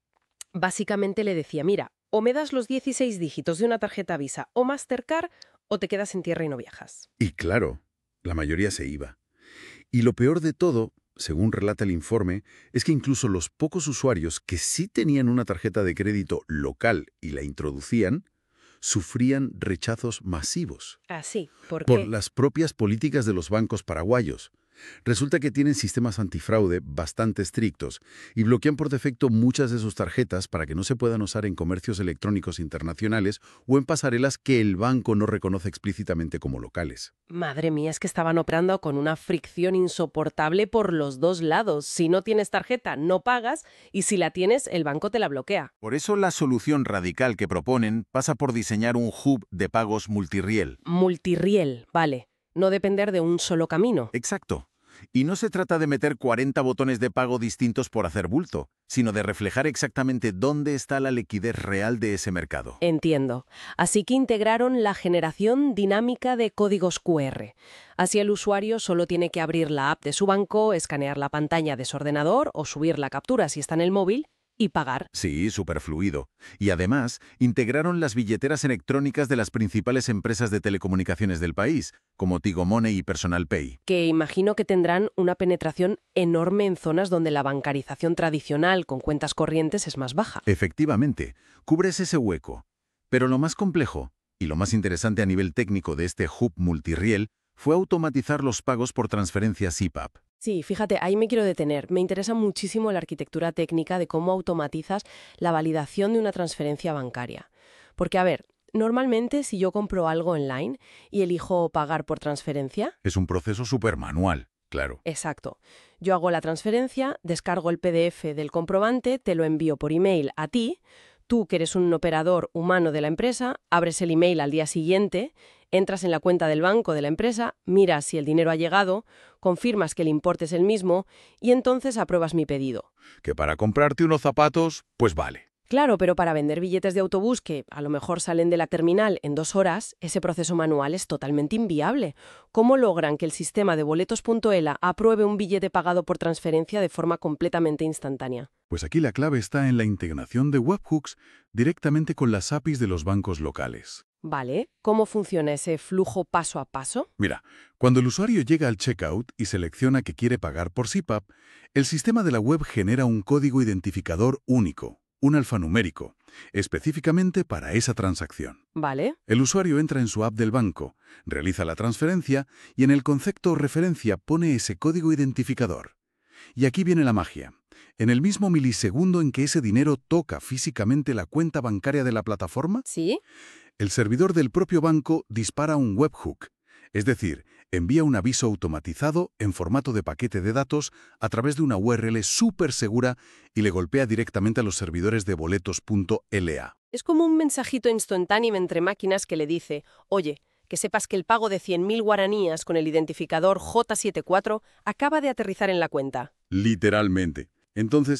Speaker 4: básicamente le decía, mira, o me das los dieciséis dígitos de una tarjeta Visa o Mastercard, o te quedas en tierra y no viajas.
Speaker 3: Y claro, la mayoría se iba. Y lo peor de todo, según relata el informe, es que incluso los pocos usuarios que sí tenían una tarjeta de crédito local y la introducían, sufrían rechazos masivos.
Speaker 4: Ah, sí, ¿por
Speaker 3: Por
Speaker 4: qué?
Speaker 3: las propias políticas de los bancos paraguayos. Resulta que tienen sistemas antifraude bastante estrictos y bloquean por defecto muchas de sus tarjetas para que no se puedan usar en comercios electrónicos internacionales o en pasarelas que el banco no reconoce explícitamente como locales.
Speaker 4: Madre mía, es que estaban operando con una fricción insoportable por los dos lados. Si no tienes tarjeta, no pagas, y si la tienes, el banco te la bloquea.
Speaker 5: Por eso la solución radical que proponen pasa por diseñar un hub de pagos multirriel.
Speaker 4: Multirriel, vale. No depender de un solo camino.
Speaker 5: Exacto. Y no se trata de meter cuarenta botones de pago distintos por hacer bulto, sino de reflejar exactamente dónde está la liquidez real de ese mercado.
Speaker 4: Entiendo. Así que integraron la generación dinámica de códigos cu erre. Así el usuario solo tiene que abrir la app de su banco, escanear la pantalla de su ordenador o subir la captura si está en el móvil y pagar.
Speaker 5: Sí, superfluido. Y además, integraron las billeteras electrónicas de las principales empresas de telecomunicaciones del país, como Tigo Money y Personal Pay.
Speaker 4: Que imagino que tendrán una penetración enorme en zonas donde la bancarización tradicional con cuentas corrientes es más baja.
Speaker 5: Efectivamente, cubres ese hueco. Pero lo más complejo, y lo más interesante a nivel técnico de este hub multirriel, fue automatizar los pagos por transferencia S I P A P.
Speaker 4: Sí, fíjate, ahí me quiero detener. Me interesa muchísimo la arquitectura técnica de cómo automatizas la validación de una transferencia bancaria. Porque, a ver, normalmente si yo compro algo online y elijo pagar por transferencia...
Speaker 3: Es un proceso súper manual, claro.
Speaker 4: Exacto. Yo hago la transferencia, descargo el pe de efe del comprobante, te lo envío por email a ti. Tú, que eres un operador humano de la empresa, abres el email al día siguiente, entras en la cuenta del banco de la empresa, miras si el dinero ha llegado, confirmas que el importe es el mismo y entonces apruebas mi pedido.
Speaker 3: Que para comprarte unos zapatos, pues vale.
Speaker 4: Claro, pero para vender billetes de autobús que a lo mejor salen de la terminal en dos horas, ese proceso manual es totalmente inviable. ¿Cómo logran que el sistema de boletos punto ela apruebe un billete pagado por transferencia de forma completamente instantánea?
Speaker 3: Pues aquí la clave está en la integración de webhooks directamente con las A P Is de los bancos locales.
Speaker 4: Vale, ¿cómo funciona ese flujo paso a paso?
Speaker 3: Mira, cuando el usuario llega al checkout y selecciona que quiere pagar por S I P A P, el sistema de la web genera un código identificador único, un alfanumérico, específicamente para esa transacción.
Speaker 4: Vale.
Speaker 3: El usuario entra en su app del banco, realiza la transferencia y en el concepto referencia pone ese código identificador. Y aquí viene la magia. En el mismo milisegundo en que ese dinero toca físicamente la cuenta bancaria de la plataforma,
Speaker 4: ¿Sí?
Speaker 3: el servidor del propio banco dispara un webhook, es decir, envía un aviso automatizado en formato de paquete de datos a través de una u erre ele súper segura y le golpea directamente a los servidores de boletos punto ela.
Speaker 4: Es como un mensajito instantáneo entre máquinas que le dice, oye, que sepas que el pago de cien mil guaraníes con el identificador jota setenta y cuatro acaba de aterrizar en la cuenta.
Speaker 3: Literalmente. Entonces,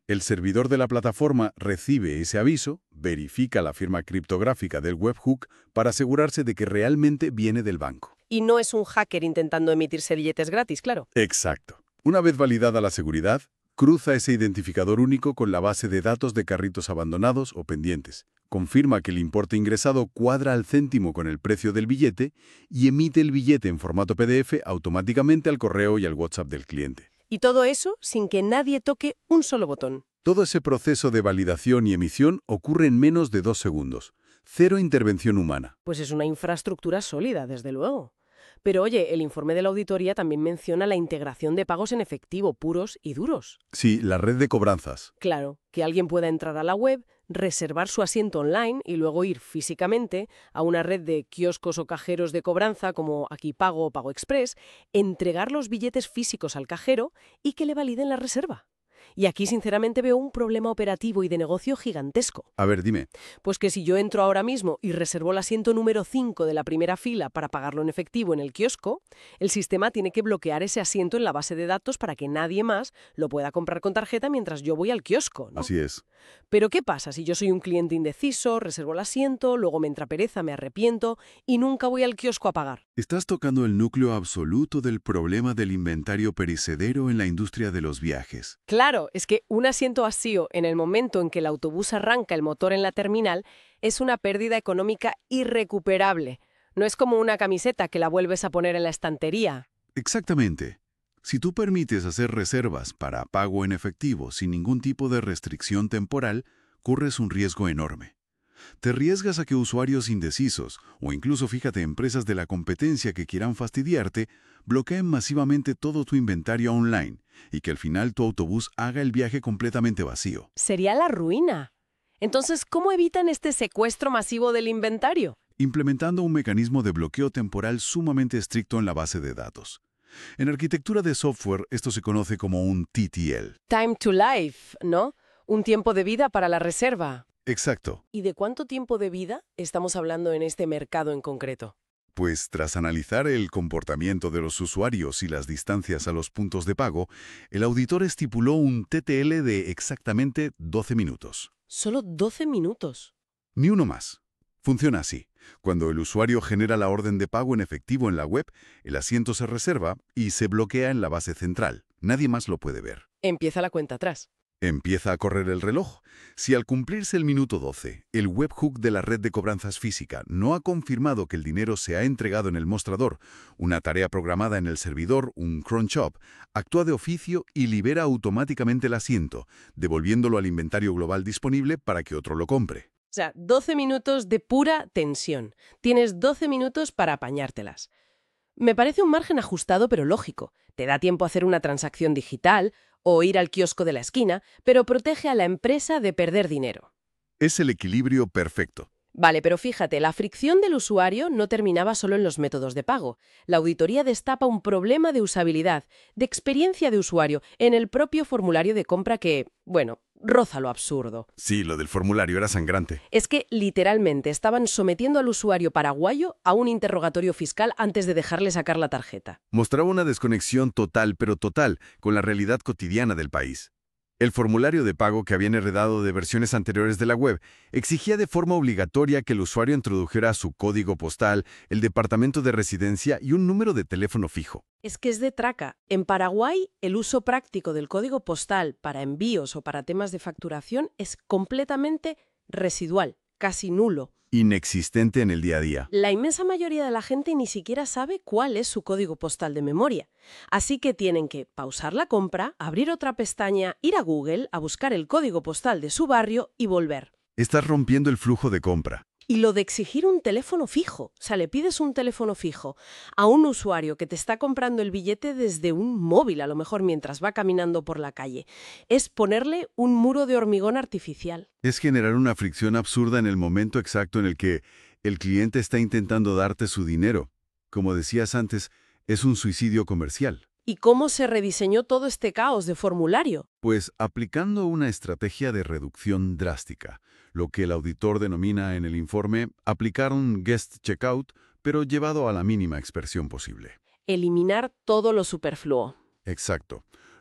Speaker 3: El servidor de la plataforma recibe ese aviso, verifica la firma criptográfica del webhook para asegurarse de que realmente viene del banco.
Speaker 1: Y no es un hacker intentando emitirse billetes gratis, claro.
Speaker 3: Exacto. Una vez validada la seguridad, cruza ese identificador único con la base de datos de carritos abandonados o pendientes. Confirma que el importe ingresado cuadra al céntimo con el precio del billete y emite el billete en formato P D F automáticamente al correo y al WhatsApp del cliente.
Speaker 1: Y todo eso sin que nadie toque un solo botón.
Speaker 3: Todo ese proceso de validación y emisión ocurre en menos de dos segundos. Cero intervención humana.
Speaker 1: Pues es una infraestructura sólida, desde luego. Pero oye, el informe de la auditoría también menciona la integración de pagos en efectivo, puros y duros.
Speaker 3: Sí, la red de cobranzas.
Speaker 1: Claro, que alguien pueda entrar a la web, reservar su asiento online y luego ir físicamente a una red de kioscos o cajeros de cobranza como Aquí Pago o Pago Express, entregar los billetes físicos al cajero y que le validen la reserva. Y aquí, sinceramente, veo un problema operativo y de negocio gigantesco.
Speaker 3: A ver, dime.
Speaker 1: Pues que si yo entro ahora mismo y reservo el asiento número cinco de la primera fila para pagarlo en efectivo en el kiosco, el sistema tiene que bloquear ese asiento en la base de datos para que nadie más lo pueda comprar con tarjeta mientras yo voy al kiosco, ¿no?
Speaker 3: Así es.
Speaker 1: Pero ¿qué pasa si yo soy un cliente indeciso, reservo el asiento, luego me entra pereza, me arrepiento y nunca voy al kiosco a pagar?
Speaker 3: Estás tocando el núcleo absoluto del problema del inventario perecedero en la industria de los viajes.
Speaker 1: Claro, es que un asiento vacío en el momento en que el autobús arranca el motor en la terminal es una pérdida económica irrecuperable. No es como una camiseta que la vuelves a poner en la estantería.
Speaker 3: Exactamente. Si tú permites hacer reservas para pago en efectivo sin ningún tipo de restricción temporal, corres un riesgo enorme. Te arriesgas a que usuarios indecisos, o incluso fíjate empresas de la competencia que quieran fastidiarte, bloqueen masivamente todo tu inventario online y que al final tu autobús haga el viaje completamente vacío.
Speaker 1: Sería la ruina. Entonces, ¿cómo evitan este secuestro masivo del inventario?
Speaker 3: Implementando un mecanismo de bloqueo temporal sumamente estricto en la base de datos. En arquitectura de software, esto se conoce como un T T L.
Speaker 1: Time to life, ¿no? Un tiempo de vida para la reserva.
Speaker 3: Exacto.
Speaker 1: ¿Y de cuánto tiempo de vida estamos hablando en este mercado en concreto?
Speaker 3: Pues tras analizar el comportamiento de los usuarios y las distancias a los puntos de pago, el auditor estipuló un T T L de exactamente doce minutos.
Speaker 1: ¿Solo doce minutos?
Speaker 3: Ni uno más. Funciona así. Cuando el usuario genera la orden de pago en efectivo en la web, el asiento se reserva y se bloquea en la base central. Nadie más lo puede ver.
Speaker 1: Empieza la cuenta atrás.
Speaker 3: Empieza a correr el reloj. Si al cumplirse el minuto doce, el webhook de la red de cobranzas física no ha confirmado que el dinero se ha entregado en el mostrador, una tarea programada en el servidor, un cron job, actúa de oficio y libera automáticamente el asiento, devolviéndolo al inventario global disponible para que otro lo compre.
Speaker 1: O sea, doce minutos de pura tensión. Tienes doce minutos para apañártelas. Me parece un margen ajustado pero lógico. Te da tiempo a hacer una transacción digital o ir al kiosco de la esquina, pero protege a la empresa de perder dinero.
Speaker 3: Es el equilibrio perfecto.
Speaker 1: Vale, pero fíjate, la fricción del usuario no terminaba solo en los métodos de pago. La auditoría destapa un problema de usabilidad, de experiencia de usuario, en el propio formulario de compra que, bueno, roza lo absurdo.
Speaker 3: Sí, lo del formulario era sangrante.
Speaker 1: Es que, literalmente, estaban sometiendo al usuario paraguayo a un interrogatorio fiscal antes de dejarle sacar la tarjeta.
Speaker 3: Mostraba una desconexión total, pero total, con la realidad cotidiana del país. El formulario de pago que habían heredado de versiones anteriores de la web exigía de forma obligatoria que el usuario introdujera su código postal, el departamento de residencia y un número de teléfono fijo.
Speaker 1: Es que es de traca. En Paraguay, el uso práctico del código postal para envíos o para temas de facturación es completamente residual, casi nulo.
Speaker 3: Inexistente en el día a día.
Speaker 1: La inmensa mayoría de la gente ni siquiera sabe cuál es su código postal de memoria. Así que tienen que pausar la compra, abrir otra pestaña, ir a Google a buscar el código postal de su barrio y volver.
Speaker 3: Estás rompiendo el flujo de compra.
Speaker 1: Y lo de exigir un teléfono fijo. O sea, le pides un teléfono fijo a un usuario que te está comprando el billete desde un móvil, a lo mejor mientras va caminando por la calle. Es ponerle un muro de hormigón artificial.
Speaker 3: Es generar una fricción absurda en el momento exacto en el que el cliente está intentando darte su dinero. Como decías antes, es un suicidio comercial.
Speaker 1: ¿Y cómo se rediseñó todo este caos de formulario?
Speaker 3: Pues aplicando una estrategia de reducción drástica, lo que el auditor denomina en el informe aplicar un guest checkout, pero llevado a la mínima expresión posible.
Speaker 1: Eliminar todo lo superfluo.
Speaker 3: Exacto.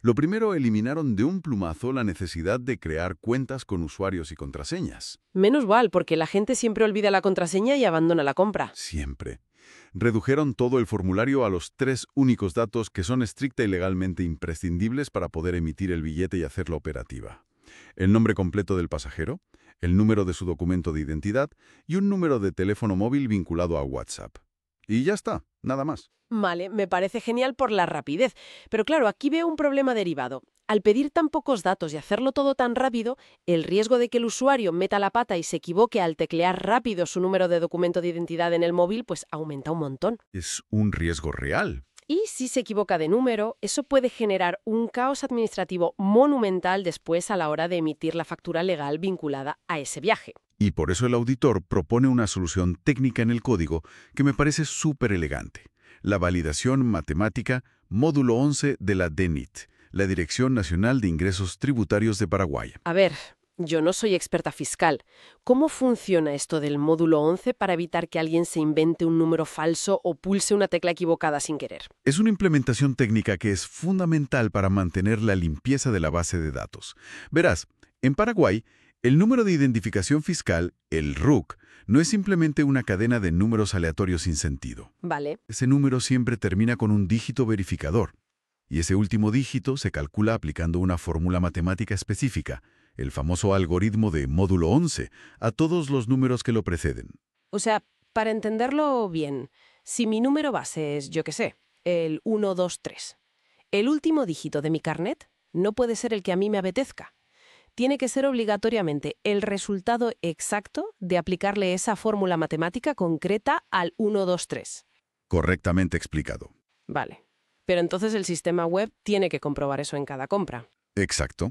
Speaker 3: Lo primero, eliminaron de un plumazo la necesidad de crear cuentas con usuarios y contraseñas.
Speaker 1: Menos mal, porque la gente siempre olvida la contraseña y abandona la compra.
Speaker 3: Siempre. Redujeron todo el formulario a los tres únicos datos que son estricta y legalmente imprescindibles para poder emitir el billete y hacerlo operativa. El nombre completo del pasajero, el número de su documento de identidad y un número de teléfono móvil vinculado a WhatsApp. Y ya está, nada más.
Speaker 1: Vale, me parece genial por la rapidez. Pero claro, aquí veo un problema derivado. Al pedir tan pocos datos y hacerlo todo tan rápido, el riesgo de que el usuario meta la pata y se equivoque al teclear rápido su número de documento de identidad en el móvil, pues aumenta un montón.
Speaker 3: Es un riesgo real.
Speaker 1: Y si se equivoca de número, eso puede generar un caos administrativo monumental después a la hora de emitir la factura legal vinculada a ese viaje.
Speaker 3: Y por eso el auditor propone una solución técnica en el código que me parece súper elegante. La validación matemática módulo once de la D N I T, la Dirección Nacional de Ingresos Tributarios de Paraguay.
Speaker 1: A ver, yo no soy experta fiscal. ¿Cómo funciona esto del módulo once para evitar que alguien se invente un número falso o pulse una tecla equivocada sin querer?
Speaker 3: Es una implementación técnica que es fundamental para mantener la limpieza de la base de datos. Verás, en Paraguay, el número de identificación fiscal, el R U C, no es simplemente una cadena de números aleatorios sin sentido.
Speaker 1: Vale.
Speaker 3: Ese número siempre termina con un dígito verificador. Y ese último dígito se calcula aplicando una fórmula matemática específica, el famoso algoritmo de módulo once, a todos los números que lo preceden.
Speaker 1: O sea, para entenderlo bien, si mi número base es, yo qué sé, el uno dos tres, el último dígito de mi carnet no puede ser el que a mí me apetezca. Tiene que ser obligatoriamente el resultado exacto de aplicarle esa fórmula matemática concreta al uno dos tres.
Speaker 3: Correctamente explicado.
Speaker 1: Vale. Pero entonces el sistema web tiene que comprobar eso en cada compra.
Speaker 3: Exacto.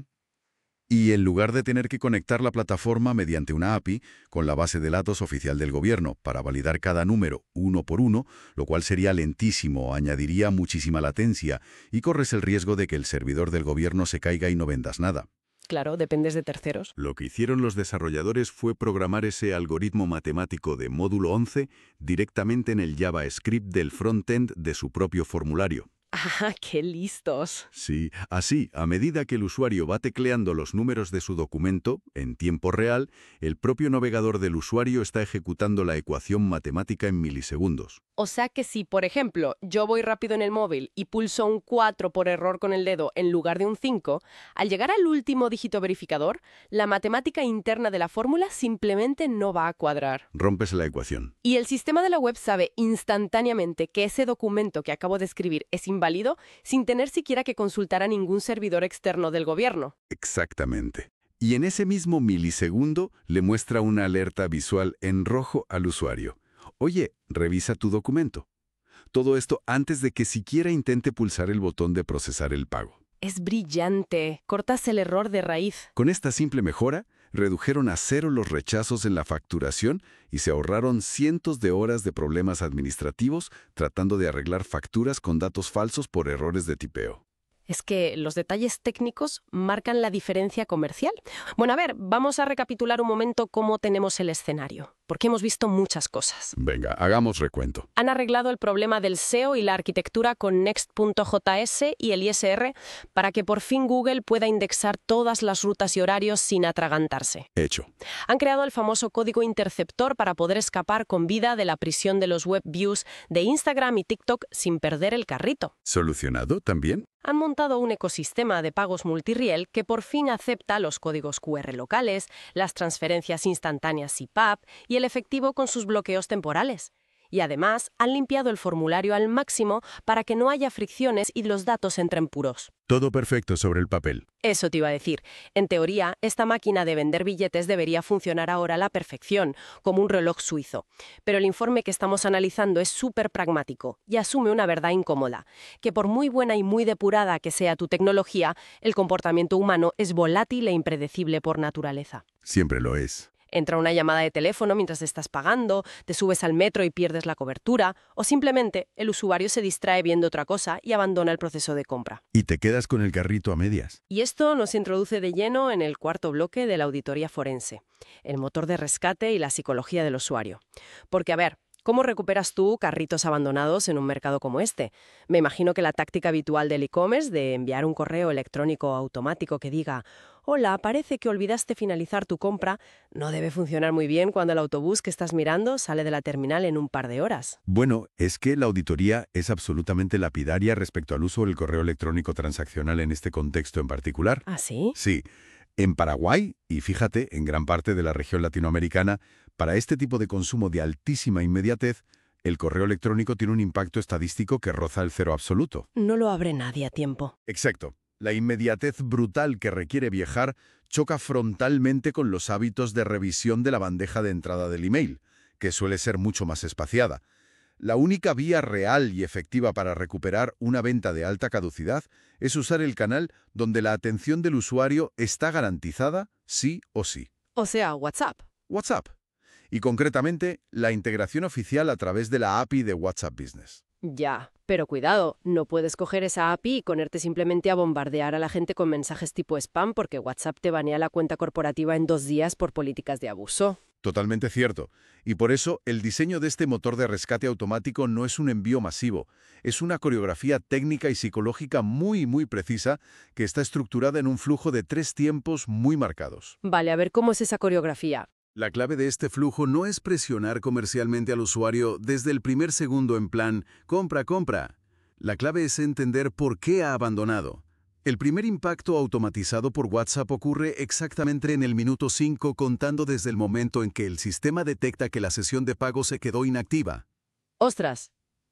Speaker 3: Y en lugar de tener que conectar la plataforma mediante una A P I con la base de datos oficial del gobierno para validar cada número uno por uno, lo cual sería lentísimo, añadiría muchísima latencia y corres el riesgo de que el servidor del gobierno se caiga y no vendas nada.
Speaker 1: Claro, dependes de terceros.
Speaker 3: Lo que hicieron los desarrolladores fue programar ese algoritmo matemático de módulo once directamente en el JavaScript del frontend de su propio formulario.
Speaker 1: ¡Ah, qué listos!
Speaker 3: Sí, así, a medida que el usuario va tecleando los números de su documento, en tiempo real, el propio navegador del usuario está ejecutando la ecuación matemática en milisegundos.
Speaker 1: O sea que si, por ejemplo, yo voy rápido en el móvil y pulso un cuatro por error con el dedo en lugar de un cinco, al llegar al último dígito verificador, la matemática interna de la fórmula simplemente no va a cuadrar.
Speaker 3: Rompes la ecuación.
Speaker 1: Y el sistema de la web sabe instantáneamente que ese documento que acabo de escribir es inválido sin tener siquiera que consultar a ningún servidor externo del gobierno.
Speaker 3: Exactamente. Y en ese mismo milisegundo le muestra una alerta visual en rojo al usuario. Oye, revisa tu documento. Todo esto antes de que siquiera intente pulsar el botón de procesar el pago.
Speaker 1: Es brillante. Cortas el error de raíz.
Speaker 3: Con esta simple mejora, redujeron a cero los rechazos en la facturación y se ahorraron cientos de horas de problemas administrativos tratando de arreglar facturas con datos falsos por errores de tipeo.
Speaker 1: Es que los detalles técnicos marcan la diferencia comercial. Bueno, a ver, vamos a recapitular un momento cómo tenemos el escenario, porque hemos visto muchas cosas.
Speaker 3: Venga, hagamos recuento.
Speaker 1: Han arreglado el problema del S E O y la arquitectura con Next punto J S y el I S R para que por fin Google pueda indexar todas las rutas y horarios sin atragantarse.
Speaker 3: Hecho.
Speaker 1: Han creado el famoso código interceptor para poder escapar con vida de la prisión de los web views de Instagram y TikTok sin perder el carrito.
Speaker 3: ¿Solucionado también?
Speaker 1: Han montado un ecosistema de pagos multirriel que por fin acepta los códigos Q R locales, las transferencias instantáneas I P A P y el efectivo con sus bloqueos temporales. Y además han limpiado el formulario al máximo para que no haya fricciones y los datos entren puros.
Speaker 3: Todo perfecto sobre el papel.
Speaker 1: Eso te iba a decir. En teoría, esta máquina de vender billetes debería funcionar ahora a la perfección, como un reloj suizo. Pero el informe que estamos analizando es súper pragmático y asume una verdad incómoda, que por muy buena y muy depurada que sea tu tecnología, el comportamiento humano es volátil e impredecible por naturaleza.
Speaker 3: Siempre lo es.
Speaker 1: Entra una llamada de teléfono mientras estás pagando, te subes al metro y pierdes la cobertura, o simplemente el usuario se distrae viendo otra cosa y abandona el proceso de compra.
Speaker 3: Y te quedas con el carrito a medias.
Speaker 1: Y esto nos introduce de lleno en el cuarto bloque de la auditoría forense, el motor de rescate y la psicología del usuario. Porque, a ver, ¿Cómo recuperas tú carritos abandonados en un mercado como este? Me imagino que la táctica habitual del e-commerce de enviar un correo electrónico automático que diga «Hola, parece que olvidaste finalizar tu compra» no debe funcionar muy bien cuando el autobús que estás mirando sale de la terminal en un par de horas.
Speaker 5: Bueno, es que la auditoría es absolutamente lapidaria respecto al uso del correo electrónico transaccional en este contexto en particular.
Speaker 1: ¿Ah, sí?
Speaker 5: Sí, en Paraguay, y fíjate, en gran parte de la región latinoamericana, para este tipo de consumo de altísima inmediatez, el correo electrónico tiene un impacto estadístico que roza el cero absoluto.
Speaker 1: No lo abre nadie a tiempo.
Speaker 5: Exacto. La inmediatez brutal que requiere viajar choca frontalmente con los hábitos de revisión de la bandeja de entrada del email, que suele ser mucho más espaciada. La única vía real y efectiva para recuperar una venta de alta caducidad es usar el canal donde la atención del usuario está garantizada sí o sí.
Speaker 1: O sea, WhatsApp.
Speaker 5: WhatsApp. Y concretamente, la integración oficial a través de la A P I de WhatsApp Business.
Speaker 1: Ya, pero cuidado, no puedes coger esa A P I y ponerte simplemente a bombardear a la gente con mensajes tipo spam porque WhatsApp te banea la cuenta corporativa en dos días por políticas de abuso.
Speaker 5: Totalmente cierto. Y por eso, el diseño de este motor de rescate automático no es un envío masivo. Es una coreografía técnica y psicológica muy, muy precisa que está estructurada en un flujo de tres tiempos muy marcados.
Speaker 1: Vale, a ver cómo es esa coreografía.
Speaker 3: La clave de este flujo no es presionar comercialmente al usuario desde el primer segundo en plan «compra, compra». La clave es entender por qué ha abandonado. El primer impacto automatizado por WhatsApp ocurre exactamente en el minuto cinco, contando desde el momento en que el sistema detecta que la sesión de pago se quedó inactiva.
Speaker 1: ¡Ostras!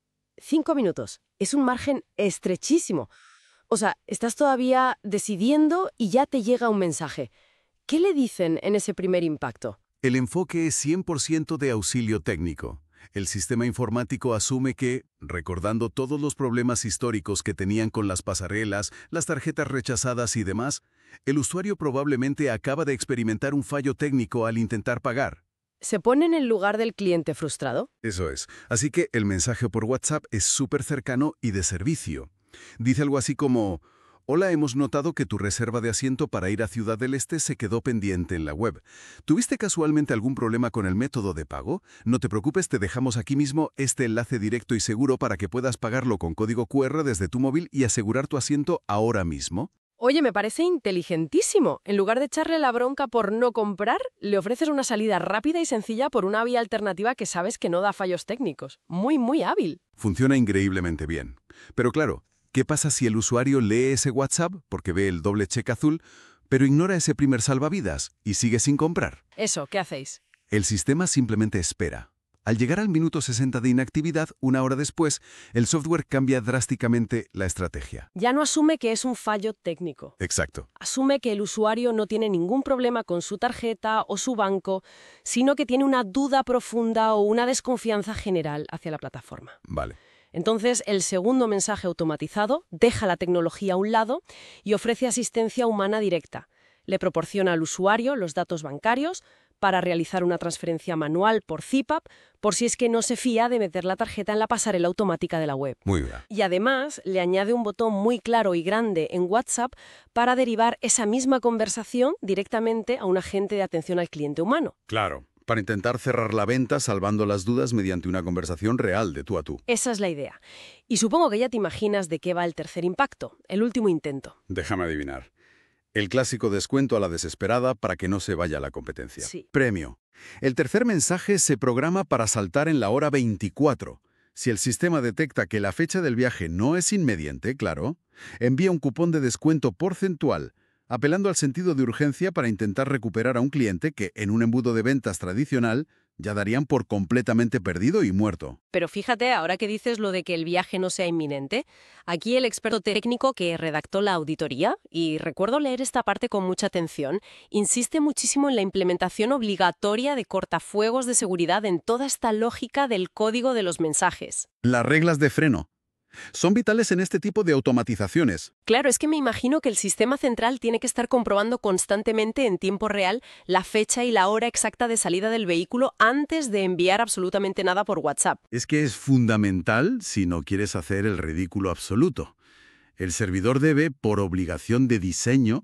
Speaker 1: Cinco minutos. Es un margen estrechísimo. O sea, estás todavía decidiendo y ya te llega un mensaje. ¿Qué le dicen en ese primer impacto?
Speaker 3: El enfoque es cien por ciento de auxilio técnico. El sistema informático asume que, recordando todos los problemas históricos que tenían con las pasarelas, las tarjetas rechazadas y demás, el usuario probablemente acaba de experimentar un fallo técnico al intentar pagar.
Speaker 1: ¿Se pone en el lugar del cliente frustrado?
Speaker 3: Eso es. Así que el mensaje por WhatsApp es súper cercano y de servicio. Dice algo así como: «Hola, hemos notado que tu reserva de asiento para ir a Ciudad del Este se quedó pendiente en la web. ¿Tuviste casualmente algún problema con el método de pago? No te preocupes, te dejamos aquí mismo este enlace directo y seguro para que puedas pagarlo con código cu erre desde tu móvil y asegurar tu asiento ahora mismo».
Speaker 1: Oye, me parece inteligentísimo. En lugar de echarle la bronca por no comprar, le ofreces una salida rápida y sencilla por una vía alternativa que sabes que no da fallos técnicos. Muy, muy hábil.
Speaker 3: Funciona increíblemente bien. Pero claro, ¿qué pasa si el usuario lee ese WhatsApp porque ve el doble cheque azul, pero ignora ese primer salvavidas y sigue sin comprar?
Speaker 1: Eso, ¿qué hacéis?
Speaker 3: El sistema simplemente espera. Al llegar al minuto sesenta de inactividad, una hora después, el software cambia drásticamente la estrategia.
Speaker 1: Ya no asume que es un fallo técnico.
Speaker 3: Exacto.
Speaker 1: Asume que el usuario no tiene ningún problema con su tarjeta o su banco, sino que tiene una duda profunda o una desconfianza general hacia la plataforma.
Speaker 3: Vale.
Speaker 1: Entonces, el segundo mensaje automatizado deja la tecnología a un lado y ofrece asistencia humana directa. Le proporciona al usuario los datos bancarios para realizar una transferencia manual por C I P A P, por si es que no se fía de meter la tarjeta en la pasarela automática de la web.
Speaker 3: Muy bien.
Speaker 1: Y además, le añade un botón muy claro y grande en WhatsApp para derivar esa misma conversación directamente a un agente de atención al cliente humano.
Speaker 3: Claro. Para intentar cerrar la venta salvando las dudas mediante una conversación real de tú a tú.
Speaker 1: Esa es la idea. Y supongo que ya te imaginas de qué va el tercer impacto, el último intento.
Speaker 3: Déjame adivinar. El clásico descuento a la desesperada para que no se vaya la competencia.
Speaker 1: Sí.
Speaker 3: Premio. El tercer mensaje se programa para saltar en la hora veinticuatro. Si el sistema detecta que la fecha del viaje no es inmediante, claro, envía un cupón de descuento porcentual, apelando al sentido de urgencia para intentar recuperar a un cliente que, en un embudo de ventas tradicional, ya darían por completamente perdido y muerto.
Speaker 1: Pero fíjate, ahora que dices lo de que el viaje no sea inminente, aquí el experto técnico que redactó la auditoría, y recuerdo leer esta parte con mucha atención, insiste muchísimo en la implementación obligatoria de cortafuegos de seguridad en toda esta lógica del código de los mensajes.
Speaker 3: Las reglas de freno son vitales en este tipo de automatizaciones.
Speaker 1: Claro, es que me imagino que el sistema central tiene que estar comprobando constantemente en tiempo real la fecha y la hora exacta de salida del vehículo antes de enviar absolutamente nada por WhatsApp.
Speaker 3: Es que es fundamental si no quieres hacer el ridículo absoluto. El servidor debe, por obligación de diseño,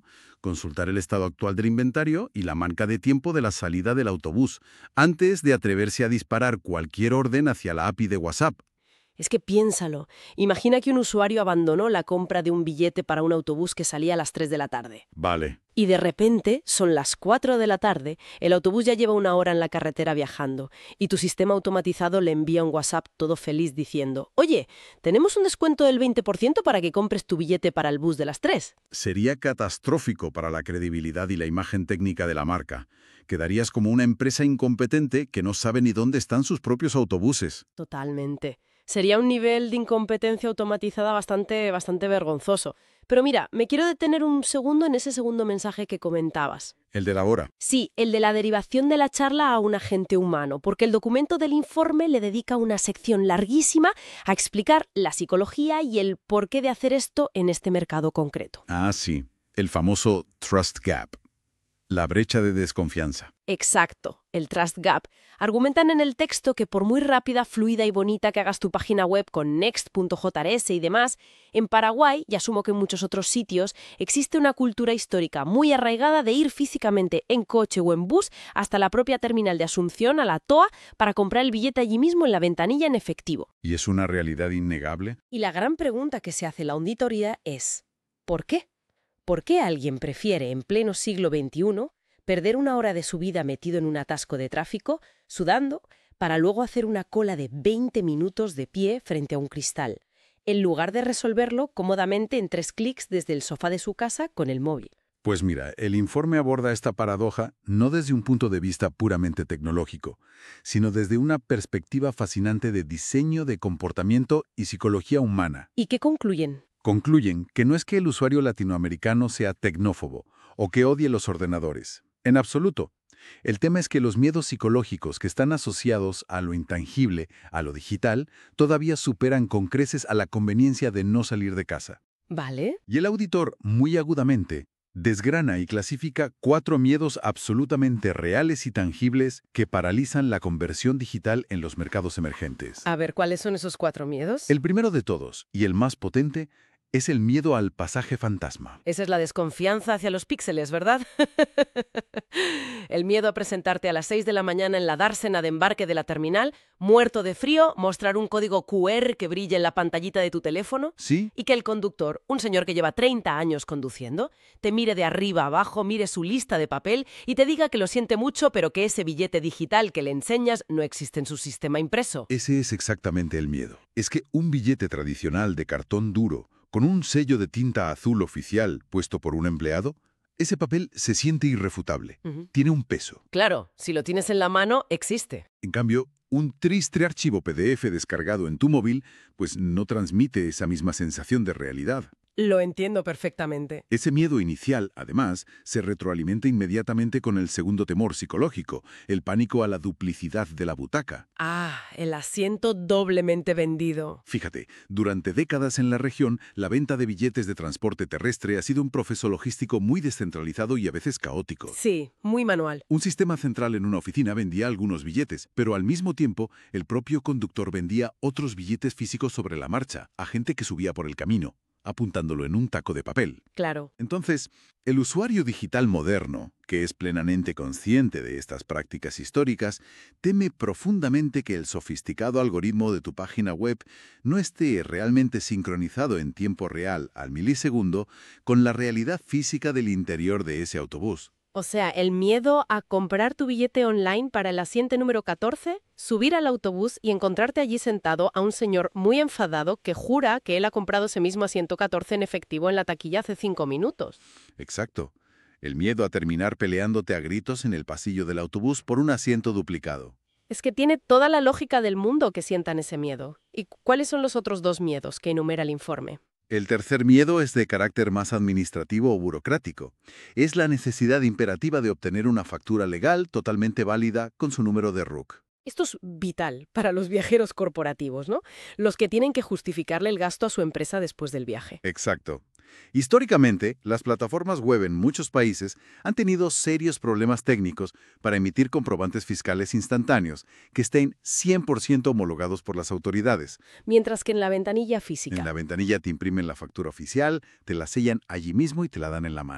Speaker 5: consultar el estado actual del inventario y la marca de tiempo de la salida del autobús, antes de atreverse a disparar cualquier orden hacia la A P I de WhatsApp.
Speaker 1: Es que piénsalo. Imagina que un usuario abandonó la compra de un billete para un autobús que salía a las tres de la tarde.
Speaker 5: Vale.
Speaker 1: Y de repente, son las cuatro de la tarde, el autobús ya lleva una hora en la carretera viajando, y tu sistema automatizado le envía un WhatsApp todo feliz diciendo: «Oye, tenemos un descuento del veinte por ciento para que compres tu billete para el bus de las tres».
Speaker 5: Sería catastrófico para la credibilidad y la imagen técnica de la marca. Quedarías como una empresa incompetente que no sabe ni dónde están sus propios autobuses.
Speaker 1: Totalmente. Sería un nivel de incompetencia automatizada bastante, bastante vergonzoso. Pero mira, me quiero detener un segundo en ese segundo mensaje que comentabas.
Speaker 5: El de la hora.
Speaker 1: Sí, el de la derivación de la charla a un agente humano, porque el documento del informe le dedica una sección larguísima a explicar la psicología y el porqué de hacer esto en este mercado concreto.
Speaker 5: Ah, sí. El famoso Trust Gap. La brecha de desconfianza.
Speaker 1: Exacto, el Trust Gap. Argumentan en el texto que por muy rápida, fluida y bonita que hagas tu página web con next punto J R S y demás, en Paraguay, y asumo que en muchos otros sitios, existe una cultura histórica muy arraigada de ir físicamente en coche o en bus hasta la propia terminal de Asunción, a la T O A, para comprar el billete allí mismo en la ventanilla en efectivo.
Speaker 5: ¿Y es una realidad innegable?
Speaker 1: Y la gran pregunta que se hace la auditoría es: ¿por qué? ¿Por qué alguien prefiere, en pleno siglo veintiuno, perder una hora de su vida metido en un atasco de tráfico, sudando, para luego hacer una cola de veinte minutos de pie frente a un cristal, en lugar de resolverlo cómodamente en tres clics desde el sofá de su casa con el móvil?
Speaker 5: Pues mira, el informe aborda esta paradoja no desde un punto de vista puramente tecnológico, sino desde una perspectiva fascinante de diseño, de comportamiento y psicología humana.
Speaker 1: ¿Y qué concluyen?
Speaker 5: Concluyen que no es que el usuario latinoamericano sea tecnófobo o que odie los ordenadores. En absoluto. El tema es que los miedos psicológicos que están asociados a lo intangible, a lo digital, todavía superan con creces a la conveniencia de no salir de casa.
Speaker 1: ¿Vale?
Speaker 5: Y el auditor, muy agudamente, desgrana y clasifica cuatro miedos absolutamente reales y tangibles que paralizan la conversión digital en los mercados emergentes.
Speaker 1: A ver, ¿cuáles son esos cuatro miedos?
Speaker 5: El primero de todos, y el más potente, es el miedo al pasaje fantasma.
Speaker 1: Esa es la desconfianza hacia los píxeles, ¿verdad? El miedo a presentarte a las seis de la mañana en la dársena de embarque de la terminal, muerto de frío, mostrar un código Q R que brille en la pantallita de tu teléfono.
Speaker 5: ¿Sí?
Speaker 1: Y que el conductor, un señor que lleva treinta años conduciendo, te mire de arriba a abajo, mire su lista de papel y te diga que lo siente mucho, pero que ese billete digital que le enseñas no existe en su sistema impreso.
Speaker 5: Ese es exactamente el miedo. Es que un billete tradicional de cartón duro, con un sello de tinta azul oficial puesto por un empleado, ese papel se siente irrefutable.
Speaker 1: Uh-huh.
Speaker 5: Tiene un peso.
Speaker 1: Claro, si lo tienes en la mano, existe.
Speaker 5: En cambio, un triste archivo P D F descargado en tu móvil, pues no transmite esa misma sensación de realidad.
Speaker 1: Lo entiendo perfectamente.
Speaker 5: Ese miedo inicial, además, se retroalimenta inmediatamente con el segundo temor psicológico, el pánico a la duplicidad de la butaca.
Speaker 1: Ah, el asiento doblemente vendido.
Speaker 5: Fíjate, durante décadas en la región, la venta de billetes de transporte terrestre ha sido un proceso logístico muy descentralizado y a veces caótico.
Speaker 1: Sí, muy manual.
Speaker 5: Un sistema central en una oficina vendía algunos billetes, pero al mismo tiempo, el propio conductor vendía otros billetes físicos sobre la marcha, a gente que subía por el camino, apuntándolo en un taco de papel.
Speaker 1: Claro.
Speaker 5: Entonces, el usuario digital moderno, que es plenamente consciente de estas prácticas históricas, teme profundamente que el sofisticado algoritmo de tu página web no esté realmente sincronizado en tiempo real, al milisegundo, con la realidad física del interior de ese autobús.
Speaker 1: O sea, el miedo a comprar tu billete online para el asiento número catorce, subir al autobús y encontrarte allí sentado a un señor muy enfadado que jura que él ha comprado ese mismo asiento catorce en efectivo en la taquilla hace cinco minutos.
Speaker 5: Exacto. El miedo a terminar peleándote a gritos en el pasillo del autobús por un asiento duplicado.
Speaker 1: Es que tiene toda la lógica del mundo que sientan ese miedo. ¿Y cuáles son los otros dos miedos que enumera el informe?
Speaker 5: El tercer miedo es de carácter más administrativo o burocrático. Es la necesidad imperativa de obtener una factura legal totalmente válida con su número de R U C.
Speaker 1: Esto es vital para los viajeros corporativos, ¿no? Los que tienen que justificarle el gasto a su empresa después del viaje.
Speaker 5: Exacto. Históricamente, las plataformas web en muchos países han tenido serios problemas técnicos para emitir comprobantes fiscales instantáneos que estén cien por ciento homologados por las autoridades.
Speaker 1: Mientras que en la ventanilla física.
Speaker 5: En la ventanilla te imprimen la factura oficial, te la sellan allí mismo y te la dan en la mano.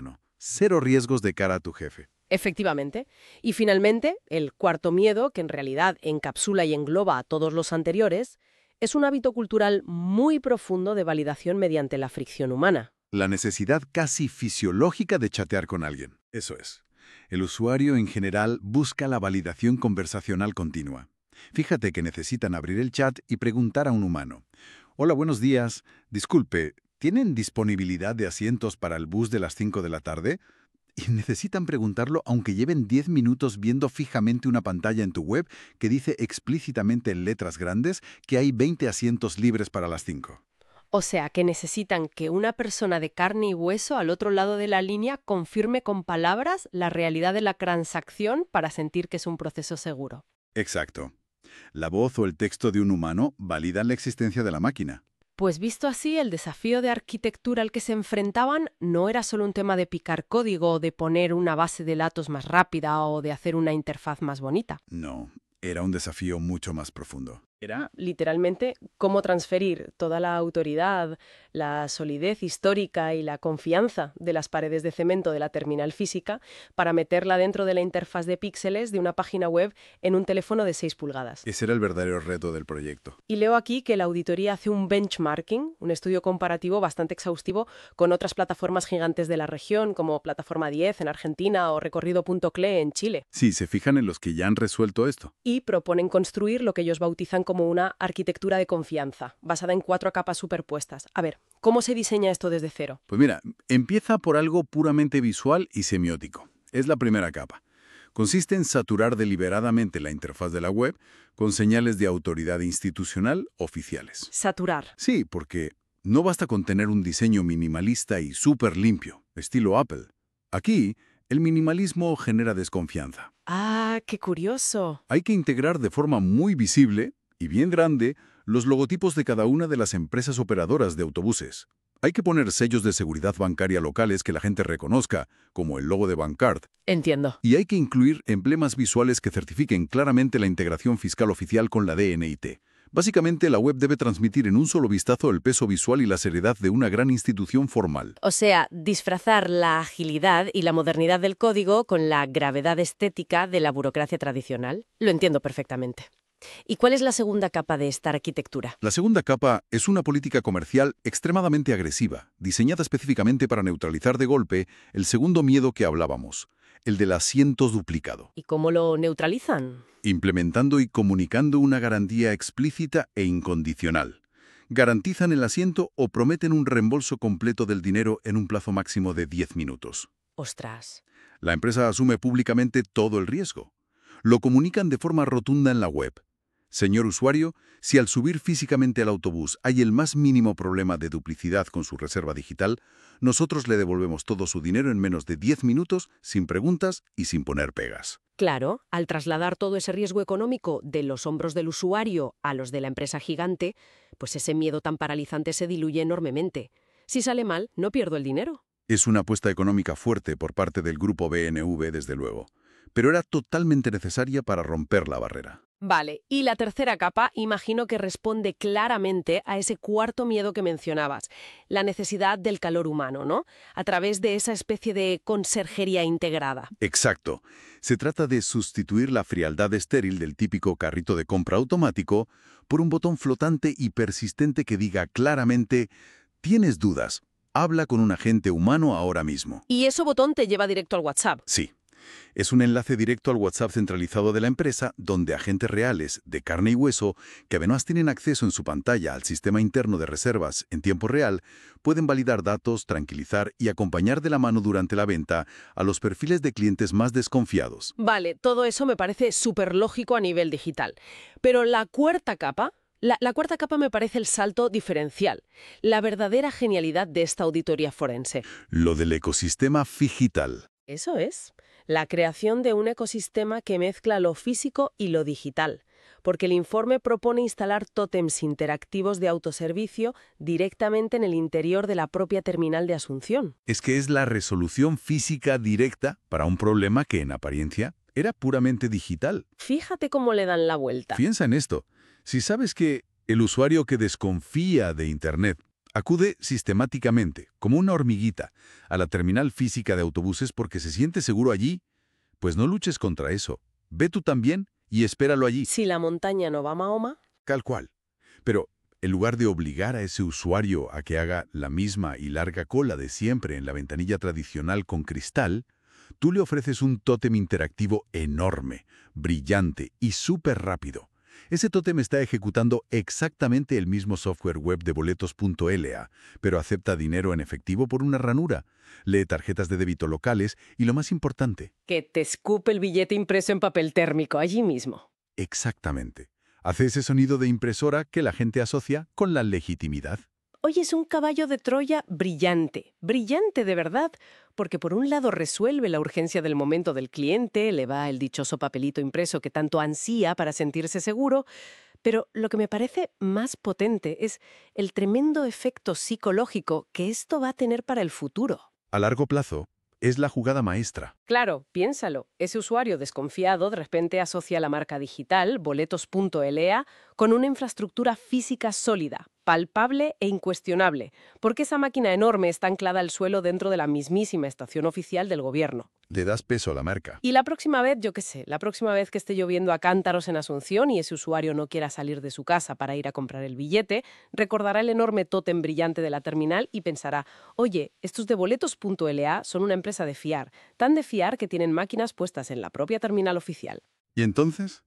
Speaker 3: Cero riesgos de cara a tu jefe.
Speaker 1: Efectivamente. Y finalmente, el cuarto miedo, que en realidad encapsula y engloba a todos los anteriores, es un hábito cultural muy profundo de validación mediante la fricción humana.
Speaker 3: La necesidad casi fisiológica de chatear con alguien. Eso es. El usuario en general busca la validación conversacional continua. Fíjate que necesitan abrir el chat y preguntar a un humano. Hola, buenos días. Disculpe, ¿tienen disponibilidad de asientos para el bus de las cinco de la tarde? Y necesitan preguntarlo aunque lleven diez minutos viendo fijamente una pantalla en tu web que dice explícitamente en letras grandes que hay veinte asientos libres para las cinco.
Speaker 1: O sea, que necesitan que una persona de carne y hueso al otro lado de la línea confirme con palabras la realidad de la transacción para sentir que es un proceso seguro.
Speaker 3: Exacto. La voz o el texto de un humano validan la existencia de la máquina.
Speaker 1: Pues visto así, el desafío de arquitectura al que se enfrentaban no era solo un tema de picar código o de poner una base de datos más rápida o de hacer una interfaz más bonita.
Speaker 3: No, era un desafío mucho más profundo.
Speaker 1: Era, literalmente, cómo transferir toda la autoridad, la solidez histórica y la confianza de las paredes de cemento de la terminal física para meterla dentro de la interfaz de píxeles de una página web en un teléfono de seis pulgadas.
Speaker 3: Ese era el verdadero reto del proyecto.
Speaker 1: Y leo aquí que la auditoría hace un benchmarking, un estudio comparativo bastante exhaustivo con otras plataformas gigantes de la región, como Plataforma diez en Argentina o Recorrido punto c l e en Chile.
Speaker 3: Sí, se fijan en los que ya han resuelto esto.
Speaker 1: Y proponen construir lo que ellos bautizan como una arquitectura de confianza, basada en cuatro capas superpuestas. A ver, ¿cómo se diseña esto desde cero?
Speaker 3: Pues mira, empieza por algo puramente visual y semiótico. Es la primera capa. Consiste en saturar deliberadamente la interfaz de la web con señales de autoridad institucional oficiales.
Speaker 1: Saturar.
Speaker 3: Sí, porque no basta con tener un diseño minimalista y súper limpio, estilo Apple. Aquí, el minimalismo genera desconfianza.
Speaker 1: Ah, qué curioso.
Speaker 3: Hay que integrar de forma muy visible y bien grande los logotipos de cada una de las empresas operadoras de autobuses. Hay que poner sellos de seguridad bancaria locales que la gente reconozca, como el logo de Bancard.
Speaker 1: Entiendo.
Speaker 3: Y hay que incluir emblemas visuales que certifiquen claramente la integración fiscal oficial con la D N I T. Básicamente, la web debe transmitir en un solo vistazo el peso visual y la seriedad de una gran institución formal.
Speaker 1: O sea, disfrazar la agilidad y la modernidad del código con la gravedad estética de la burocracia tradicional. Lo entiendo perfectamente. ¿Y cuál es la segunda capa de esta arquitectura?
Speaker 3: La segunda capa es una política comercial extremadamente agresiva, diseñada específicamente para neutralizar de golpe el segundo miedo que hablábamos, el del asiento duplicado.
Speaker 1: ¿Y cómo lo neutralizan?
Speaker 3: Implementando y comunicando una garantía explícita e incondicional. Garantizan el asiento o prometen un reembolso completo del dinero en un plazo máximo de diez minutos.
Speaker 1: Ostras.
Speaker 3: La empresa asume públicamente todo el riesgo. Lo comunican de forma rotunda en la web. Señor usuario, si al subir físicamente al autobús hay el más mínimo problema de duplicidad con su reserva digital, nosotros le devolvemos todo su dinero en menos de diez minutos, sin preguntas y sin poner pegas.
Speaker 1: Claro, al trasladar todo ese riesgo económico de los hombros del usuario a los de la empresa gigante, pues ese miedo tan paralizante se diluye enormemente. Si sale mal, no pierdo el dinero.
Speaker 3: Es una apuesta económica fuerte por parte del grupo B M W, desde luego, pero era totalmente necesaria para romper la barrera.
Speaker 1: Vale, y la tercera capa imagino que responde claramente a ese cuarto miedo que mencionabas, la necesidad del calor humano, ¿no? A través de esa especie de conserjería integrada.
Speaker 3: Exacto. Se trata de sustituir la frialdad estéril del típico carrito de compra automático por un botón flotante y persistente que diga claramente: ¿tienes dudas? Habla con un agente humano ahora mismo.
Speaker 1: ¿Y ese botón te lleva directo al WhatsApp?
Speaker 3: Sí. Es un enlace directo al WhatsApp centralizado de la empresa, donde agentes reales, de carne y hueso, que además tienen acceso en su pantalla al sistema interno de reservas en tiempo real, pueden validar datos, tranquilizar y acompañar de la mano durante la venta a los perfiles de clientes más desconfiados.
Speaker 1: Vale, todo eso me parece súper lógico a nivel digital. Pero la cuarta capa... La, la cuarta capa me parece el salto diferencial, la verdadera genialidad de esta auditoría forense.
Speaker 3: Lo del ecosistema figital.
Speaker 1: Eso es, la creación de un ecosistema que mezcla lo físico y lo digital, porque el informe propone instalar tótems interactivos de autoservicio directamente en el interior de la propia terminal de Asunción.
Speaker 3: Es que es la resolución física directa para un problema que, en apariencia, era puramente digital.
Speaker 1: Fíjate cómo le dan la vuelta.
Speaker 3: Piensa en esto. Si sabes que el usuario que desconfía de Internet Acude sistemáticamente, como una hormiguita, a la terminal física de autobuses porque se siente seguro allí. Pues no luches contra eso. Ve tú también y espéralo allí.
Speaker 1: Si la montaña no va a Mahoma.
Speaker 3: Tal cual. Pero, en lugar de obligar a ese usuario a que haga la misma y larga cola de siempre en la ventanilla tradicional con cristal, tú le ofreces un tótem interactivo enorme, brillante y súper rápido. Ese tótem está ejecutando exactamente el mismo software web de boletos punto L A, pero acepta dinero en efectivo por una ranura, lee tarjetas de débito locales y, lo más importante,
Speaker 1: Que te escupe el billete impreso en papel térmico allí mismo.
Speaker 3: exactamente, hace ese sonido de impresora que la gente asocia con la legitimidad.
Speaker 1: Oye, es un caballo de Troya brillante, brillante de verdad, porque por un lado resuelve la urgencia del momento del cliente, le va el dichoso papelito impreso que tanto ansía para sentirse seguro, pero lo que me parece más potente es el tremendo efecto psicológico que esto va a tener para el futuro.
Speaker 3: A largo plazo, es la jugada maestra.
Speaker 1: Claro, piénsalo, ese usuario desconfiado de repente asocia la marca digital, boletos punto L A, con una infraestructura física sólida, palpable e incuestionable, porque esa máquina enorme está anclada al suelo dentro de la mismísima estación oficial del gobierno.
Speaker 3: Le das peso a la marca.
Speaker 1: Y la próxima vez, yo qué sé, la próxima vez que esté lloviendo a cántaros en Asunción y ese usuario no quiera salir de su casa para ir a comprar el billete, recordará el enorme tótem brillante de la terminal y pensará, oye, estos de boletos punto L A son una empresa de fiar, tan de fiar que tienen máquinas puestas en la propia terminal oficial.
Speaker 3: ¿Y entonces?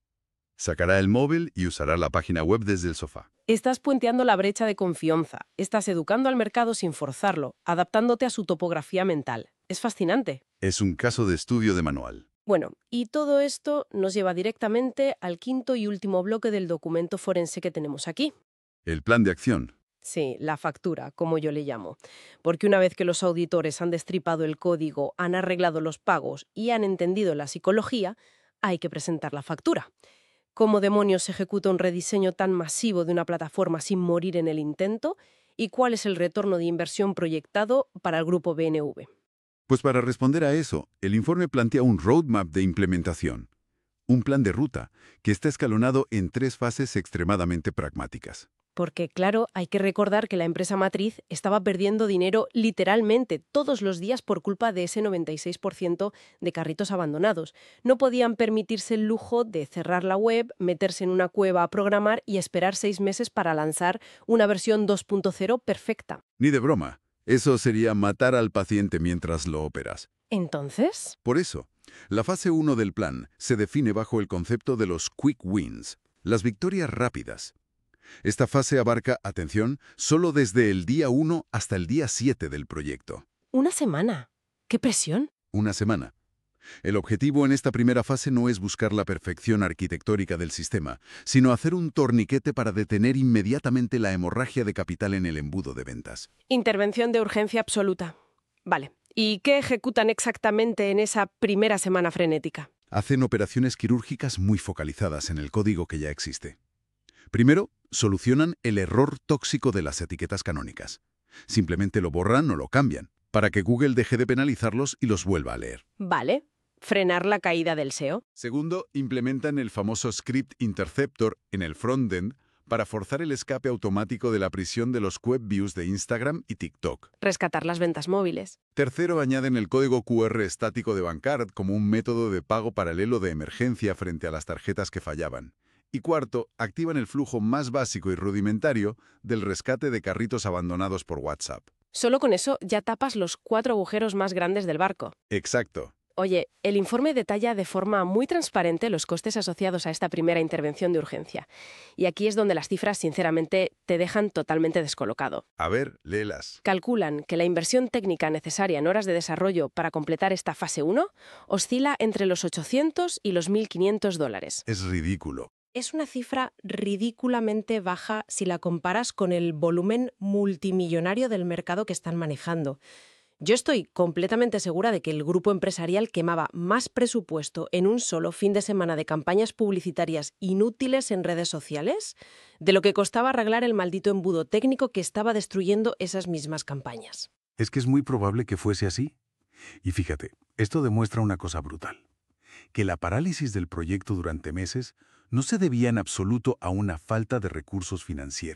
Speaker 3: Sacará el móvil y usará la página web desde el sofá.
Speaker 1: Estás puenteando la brecha de confianza, estás educando al mercado sin forzarlo, adaptándote a su topografía mental. Es fascinante.
Speaker 3: Es un caso de estudio de manual.
Speaker 1: Bueno, y todo esto nos lleva directamente al quinto y último bloque del documento forense que tenemos aquí.
Speaker 3: El plan de acción.
Speaker 1: Sí, la factura, como yo le llamo. Porque una vez que los auditores han destripado el código, han arreglado los pagos y han entendido la psicología, hay que presentar la factura. ¿Cómo demonios se ejecuta un rediseño tan masivo de una plataforma sin morir en el intento? ¿Y cuál es el retorno de inversión proyectado para el grupo B N V?
Speaker 3: Pues para responder a eso, el informe plantea un roadmap de implementación, un plan de ruta que está escalonado en tres fases extremadamente pragmáticas.
Speaker 1: Porque, claro, hay que recordar que la empresa matriz estaba perdiendo dinero literalmente todos los días por culpa de ese noventa y seis por ciento de carritos abandonados. No podían permitirse el lujo de cerrar la web, meterse en una cueva a programar y esperar seis meses para lanzar una versión dos punto cero perfecta.
Speaker 3: Ni de broma. Eso sería matar al paciente mientras lo operas.
Speaker 1: ¿Entonces?
Speaker 3: Por eso, la fase uno del plan se define bajo el concepto de los quick wins, las victorias rápidas. Esta fase abarca, atención, solo desde el día uno hasta el día siete del proyecto.
Speaker 1: Una semana. ¡Qué presión!
Speaker 3: Una semana. El objetivo en esta primera fase no es buscar la perfección arquitectónica del sistema, sino hacer un torniquete para detener inmediatamente la hemorragia de capital en el embudo de ventas.
Speaker 1: Intervención de urgencia absoluta. Vale. ¿Y qué ejecutan exactamente en esa primera semana frenética?
Speaker 3: Hacen operaciones quirúrgicas muy focalizadas en el código que ya existe. Primero, solucionan el error tóxico de las etiquetas canónicas. Simplemente lo borran o lo cambian, para que Google deje de penalizarlos y los vuelva a leer.
Speaker 1: Vale. Frenar la caída del S E O.
Speaker 3: Segundo, implementan el famoso script interceptor en el frontend para forzar el escape automático de la prisión de los web views de Instagram y TikTok.
Speaker 1: Rescatar las ventas móviles.
Speaker 3: Tercero, añaden el código Q R estático de Bancard como un método de pago paralelo de emergencia frente a las tarjetas que fallaban. Y cuarto, activan el flujo más básico y rudimentario del rescate de carritos abandonados por WhatsApp.
Speaker 1: Solo con eso ya tapas los cuatro agujeros más grandes del barco.
Speaker 3: Exacto.
Speaker 1: Oye, el informe detalla de forma muy transparente los costes asociados a esta primera intervención de urgencia. Y aquí es donde las cifras, sinceramente, te dejan totalmente descolocado.
Speaker 3: A ver, léelas.
Speaker 1: Calculan que la inversión técnica necesaria en horas de desarrollo para completar esta fase uno oscila entre los ochocientos y los mil quinientos dólares.
Speaker 3: Es ridículo.
Speaker 1: Es una cifra ridículamente baja si la comparas con el volumen multimillonario del mercado que están manejando. Yo estoy completamente segura de que el grupo empresarial quemaba más presupuesto en un solo fin de semana de campañas publicitarias inútiles en redes sociales de lo que costaba arreglar el maldito embudo técnico que estaba destruyendo esas mismas campañas.
Speaker 5: Es que es muy probable que fuese así. Y fíjate, esto demuestra una cosa brutal. Que la parálisis del proyecto durante meses no se debía en absoluto a una falta de recursos financieros.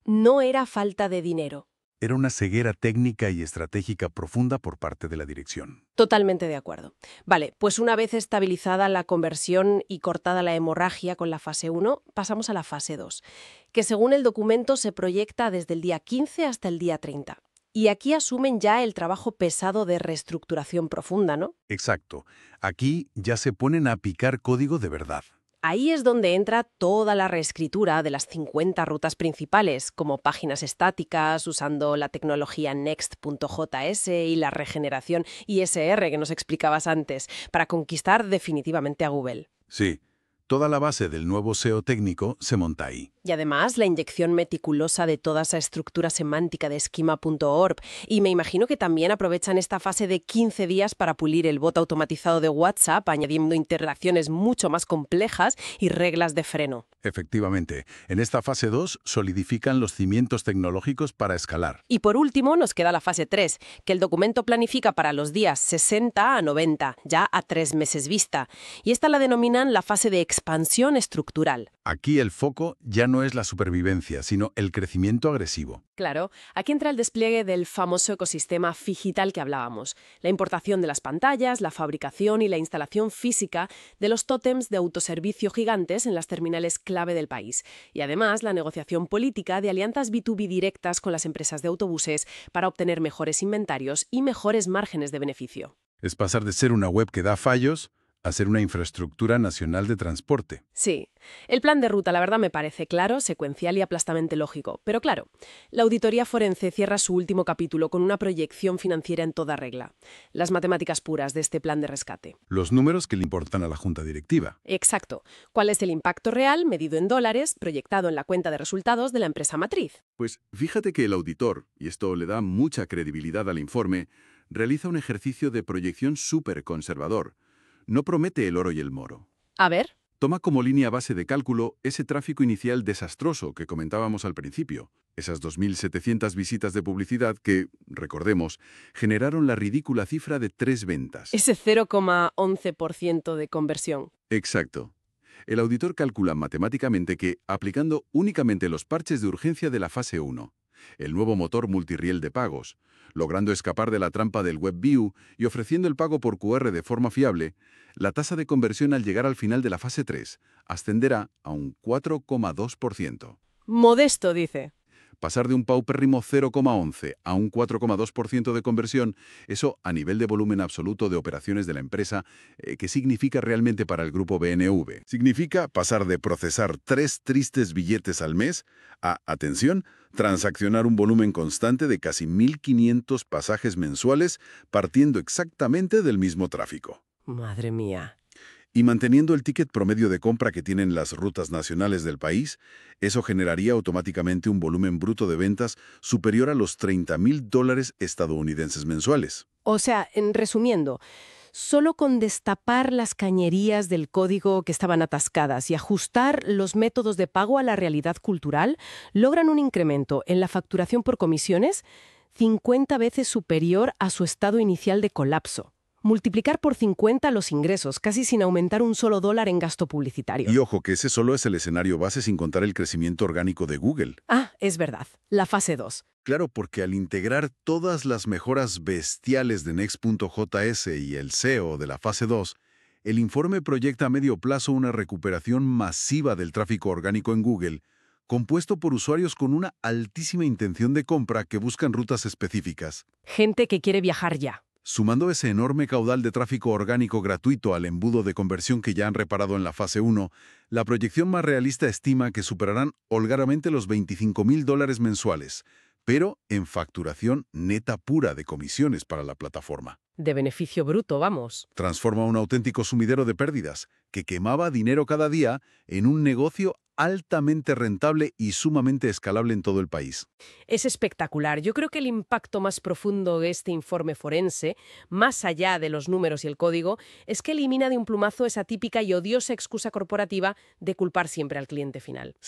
Speaker 1: no era falta de dinero.
Speaker 5: Era una ceguera técnica y estratégica profunda por parte de la dirección.
Speaker 1: Totalmente de acuerdo. Vale, pues una vez estabilizada la conversión y cortada la hemorragia con la fase uno, pasamos a la fase dos, que según el documento se proyecta desde el día quince hasta el día treinta. Y aquí asumen ya el trabajo pesado de reestructuración profunda, ¿no?
Speaker 5: Exacto. Aquí ya se ponen a picar código de verdad.
Speaker 1: Ahí es donde entra toda la reescritura de las cincuenta rutas principales, como páginas estáticas, usando la tecnología Next punto J S y la regeneración I S R que nos explicabas antes, para conquistar definitivamente a Google.
Speaker 5: Sí, toda la base del nuevo S E O técnico se monta ahí.
Speaker 1: Y además la inyección meticulosa de toda esa estructura semántica de schema punto org. Y me imagino que también aprovechan esta fase de quince días para pulir el bot automatizado de WhatsApp, añadiendo interacciones mucho más complejas y reglas de freno.
Speaker 5: Efectivamente, en esta fase dos solidifican los cimientos tecnológicos para escalar.
Speaker 1: Y por último nos queda la fase tres, que el documento planifica para los días sesenta a noventa, ya a tres meses vista. Y esta la denominan la fase de expansión estructural.
Speaker 5: Aquí el foco ya no es la supervivencia, sino el crecimiento agresivo.
Speaker 1: Claro, aquí entra el despliegue del famoso ecosistema digital que hablábamos, la importación de las pantallas, la fabricación y la instalación física de los tótems de autoservicio gigantes en las terminales clave del país, y además la negociación política de alianzas B dos B directas con las empresas de autobuses para obtener mejores inventarios y mejores márgenes de beneficio.
Speaker 5: Es pasar de ser una web que da fallos a ser una infraestructura nacional de transporte.
Speaker 1: Sí, el plan de ruta la verdad me parece claro, secuencial y aplastamente lógico. Pero claro, la auditoría forense cierra su último capítulo con una proyección financiera en toda regla. Las matemáticas puras de este plan de rescate.
Speaker 5: Los números que le importan a la junta directiva.
Speaker 1: Exacto. ¿Cuál es el impacto real, medido en dólares, proyectado en la cuenta de resultados de la empresa matriz?
Speaker 6: Pues fíjate que el auditor, y esto le da mucha credibilidad al informe, realiza un ejercicio de proyección súper conservador. No promete el oro y el moro.
Speaker 1: A ver.
Speaker 6: Toma como línea base de cálculo ese tráfico inicial desastroso que comentábamos al principio. Esas dos mil setecientas visitas de publicidad que, recordemos, generaron la ridícula cifra de tres ventas.
Speaker 1: Ese cero coma once por ciento de conversión.
Speaker 6: Exacto. El auditor calcula matemáticamente que, aplicando únicamente los parches de urgencia de la fase uno, el nuevo motor multirriel de pagos, logrando escapar de la trampa del WebView y ofreciendo el pago por cu erre de forma fiable, la tasa de conversión al llegar al final de la fase tres ascenderá a un cuatro coma dos por ciento.
Speaker 1: Modesto, dice.
Speaker 6: Pasar de un paupérrimo cero coma once a un cuatro coma dos por ciento de conversión, eso a nivel de volumen absoluto de operaciones de la empresa, eh, ¿qué significa realmente para el grupo B N V? Significa pasar de procesar tres tristes billetes al mes a, atención, transaccionar un volumen constante de casi mil quinientos pasajes mensuales partiendo exactamente del mismo tráfico.
Speaker 1: Madre mía.
Speaker 6: Y manteniendo el ticket promedio de compra que tienen las rutas nacionales del país, eso generaría automáticamente un volumen bruto de ventas superior a los treinta mil dólares estadounidenses mensuales.
Speaker 1: O sea, en resumiendo, solo con destapar las cañerías del código que estaban atascadas y ajustar los métodos de pago a la realidad cultural, logran un incremento en la facturación por comisiones cincuenta veces superior a su estado inicial de colapso. Multiplicar por cincuenta los ingresos, casi sin aumentar un solo dólar en gasto publicitario.
Speaker 6: Y ojo que ese solo es el escenario base sin contar el crecimiento orgánico de Google.
Speaker 1: Ah, es verdad. La fase dos.
Speaker 6: Claro, porque al integrar todas las mejoras bestiales de Next punto J S y el S E O de la fase dos, el informe proyecta a medio plazo una recuperación masiva del tráfico orgánico en Google, compuesto por usuarios con una altísima intención de compra que buscan rutas específicas.
Speaker 1: Gente que quiere viajar ya.
Speaker 6: Sumando ese enorme caudal de tráfico orgánico gratuito al embudo de conversión que ya han reparado en la fase uno, la proyección más realista estima que superarán holgadamente los veinticinco mil dólares mensuales, pero en facturación neta pura de comisiones para la plataforma.
Speaker 1: De beneficio bruto, vamos.
Speaker 6: Transforma un auténtico sumidero de pérdidas, que quemaba dinero cada día, en un negocio altamente rentable y sumamente escalable en todo el país.
Speaker 1: Es espectacular. Yo creo que el impacto más profundo de este informe forense, más allá de los números y el código, es que elimina de un plumazo esa típica y odiosa excusa corporativa de culpar siempre al cliente final.
Speaker 6: Sí.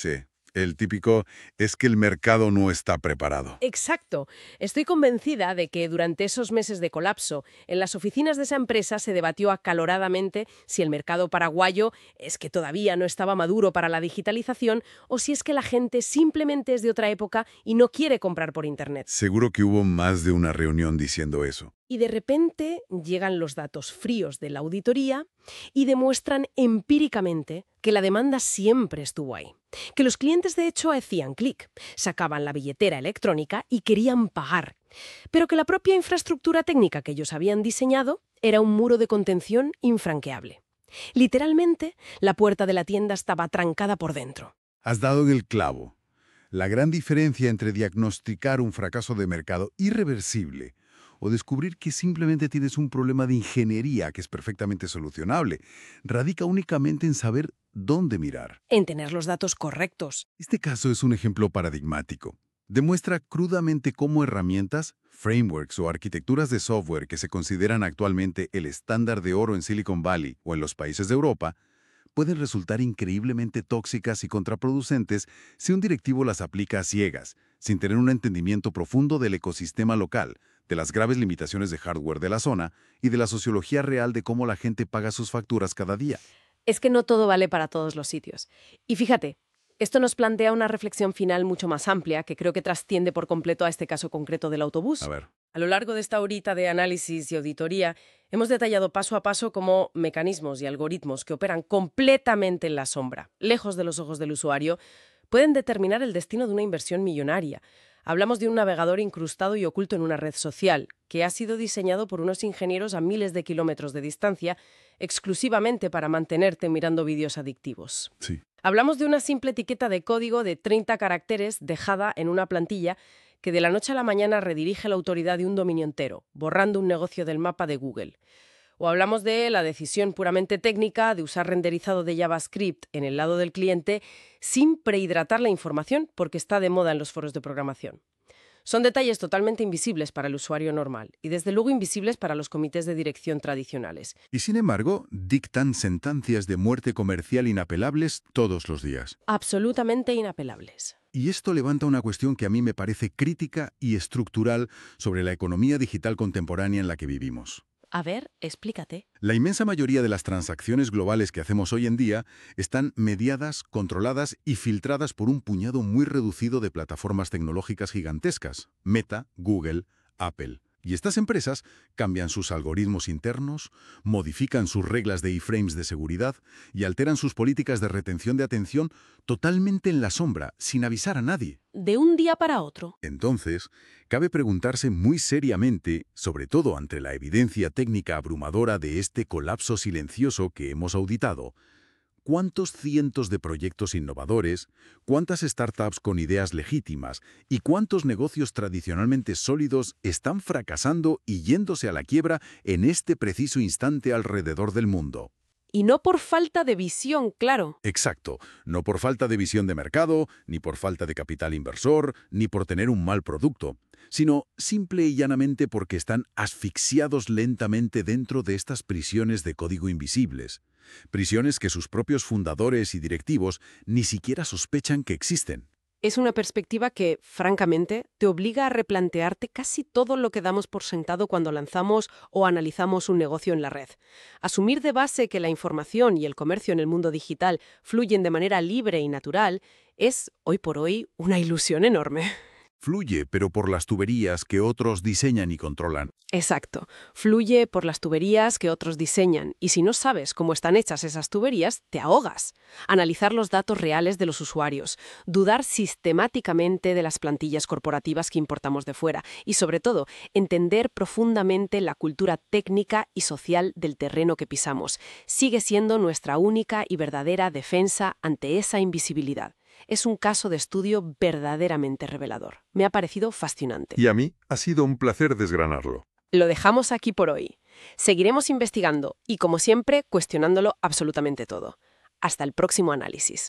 Speaker 5: El típico es que el mercado no está preparado.
Speaker 1: Exacto. Estoy convencida de que durante esos meses de colapso, en las oficinas de esa empresa se debatió acaloradamente si el mercado paraguayo es que todavía no estaba maduro para la digitalización o si es que la gente simplemente es de otra época y no quiere comprar por Internet.
Speaker 5: Seguro que hubo más de una reunión diciendo eso.
Speaker 1: Y de repente llegan los datos fríos de la auditoría y demuestran empíricamente que la demanda siempre estuvo ahí. Que los clientes de hecho hacían clic, sacaban la billetera electrónica y querían pagar. Pero que la propia infraestructura técnica que ellos habían diseñado era un muro de contención infranqueable. Literalmente, la puerta de la tienda estaba trancada por dentro.
Speaker 5: Has dado en el clavo. La gran diferencia entre diagnosticar un fracaso de mercado irreversible o descubrir que simplemente tienes un problema de ingeniería que es perfectamente solucionable, radica únicamente en saber dónde mirar.
Speaker 1: En tener los datos correctos.
Speaker 5: Este caso es un ejemplo paradigmático. Demuestra crudamente cómo herramientas, frameworks o arquitecturas de software que se consideran actualmente el estándar de oro en Silicon Valley o en los países de Europa, pueden resultar increíblemente tóxicas y contraproducentes si un directivo las aplica a ciegas, sin tener un entendimiento profundo del ecosistema local, de las graves limitaciones de hardware de la zona y de la sociología real de cómo la gente paga sus facturas cada día.
Speaker 1: Es que no todo vale para todos los sitios. Y fíjate, esto nos plantea una reflexión final mucho más amplia que creo que trasciende por completo a este caso concreto del autobús.
Speaker 5: A ver.
Speaker 1: A lo largo de esta horita de análisis y auditoría, hemos detallado paso a paso cómo mecanismos y algoritmos que operan completamente en la sombra, lejos de los ojos del usuario, pueden determinar el destino de una inversión millonaria. Hablamos de un navegador incrustado y oculto en una red social, que ha sido diseñado por unos ingenieros a miles de kilómetros de distancia, exclusivamente para mantenerte mirando vídeos adictivos.
Speaker 5: Sí.
Speaker 1: Hablamos de una simple etiqueta de código de treinta caracteres dejada en una plantilla que de la noche a la mañana redirige la autoridad de un dominio entero, borrando un negocio del mapa de Google. O hablamos de la decisión puramente técnica de usar renderizado de JavaScript en el lado del cliente sin prehidratar la información porque está de moda en los foros de programación. Son detalles totalmente invisibles para el usuario normal y desde luego invisibles para los comités de dirección tradicionales.
Speaker 5: Y sin embargo, dictan sentencias de muerte comercial inapelables todos los días.
Speaker 1: Absolutamente inapelables.
Speaker 5: Y esto levanta una cuestión que a mí me parece crítica y estructural sobre la economía digital contemporánea en la que vivimos.
Speaker 1: A ver, explícate.
Speaker 5: La inmensa mayoría de las transacciones globales que hacemos hoy en día están mediadas, controladas y filtradas por un puñado muy reducido de plataformas tecnológicas gigantescas, Meta, Google, Apple. Y estas empresas cambian sus algoritmos internos, modifican sus reglas de iframes de seguridad y alteran sus políticas de retención de atención totalmente en la sombra, sin avisar a nadie.
Speaker 1: De un día para otro.
Speaker 5: Entonces, cabe preguntarse muy seriamente, sobre todo ante la evidencia técnica abrumadora de este colapso silencioso que hemos auditado, ¿cuántos cientos de proyectos innovadores, cuántas startups con ideas legítimas y cuántos negocios tradicionalmente sólidos están fracasando y yéndose a la quiebra en este preciso instante alrededor del mundo?
Speaker 1: Y no por falta de visión, claro.
Speaker 5: Exacto, no por falta de visión de mercado, ni por falta de capital inversor, ni por tener un mal producto, sino simple y llanamente porque están asfixiados lentamente dentro de estas prisiones de código invisibles. Prisiones que sus propios fundadores y directivos ni siquiera sospechan que existen.
Speaker 1: Es una perspectiva que, francamente, te obliga a replantearte casi todo lo que damos por sentado cuando lanzamos o analizamos un negocio en la red. Asumir de base que la información y el comercio en el mundo digital fluyen de manera libre y natural es, hoy por hoy, una ilusión enorme.
Speaker 5: Fluye, pero por las tuberías que otros diseñan y controlan.
Speaker 1: Exacto. Fluye por las tuberías que otros diseñan. Y si no sabes cómo están hechas esas tuberías, te ahogas. Analizar los datos reales de los usuarios. Dudar sistemáticamente de las plantillas corporativas que importamos de fuera. Y sobre todo, entender profundamente la cultura técnica y social del terreno que pisamos. Sigue siendo nuestra única y verdadera defensa ante esa invisibilidad. Es un caso de estudio verdaderamente revelador. Me ha parecido fascinante.
Speaker 7: Y a mí ha sido un placer desgranarlo.
Speaker 1: Lo dejamos aquí por hoy. Seguiremos investigando y, como siempre, cuestionándolo absolutamente todo. Hasta el próximo análisis.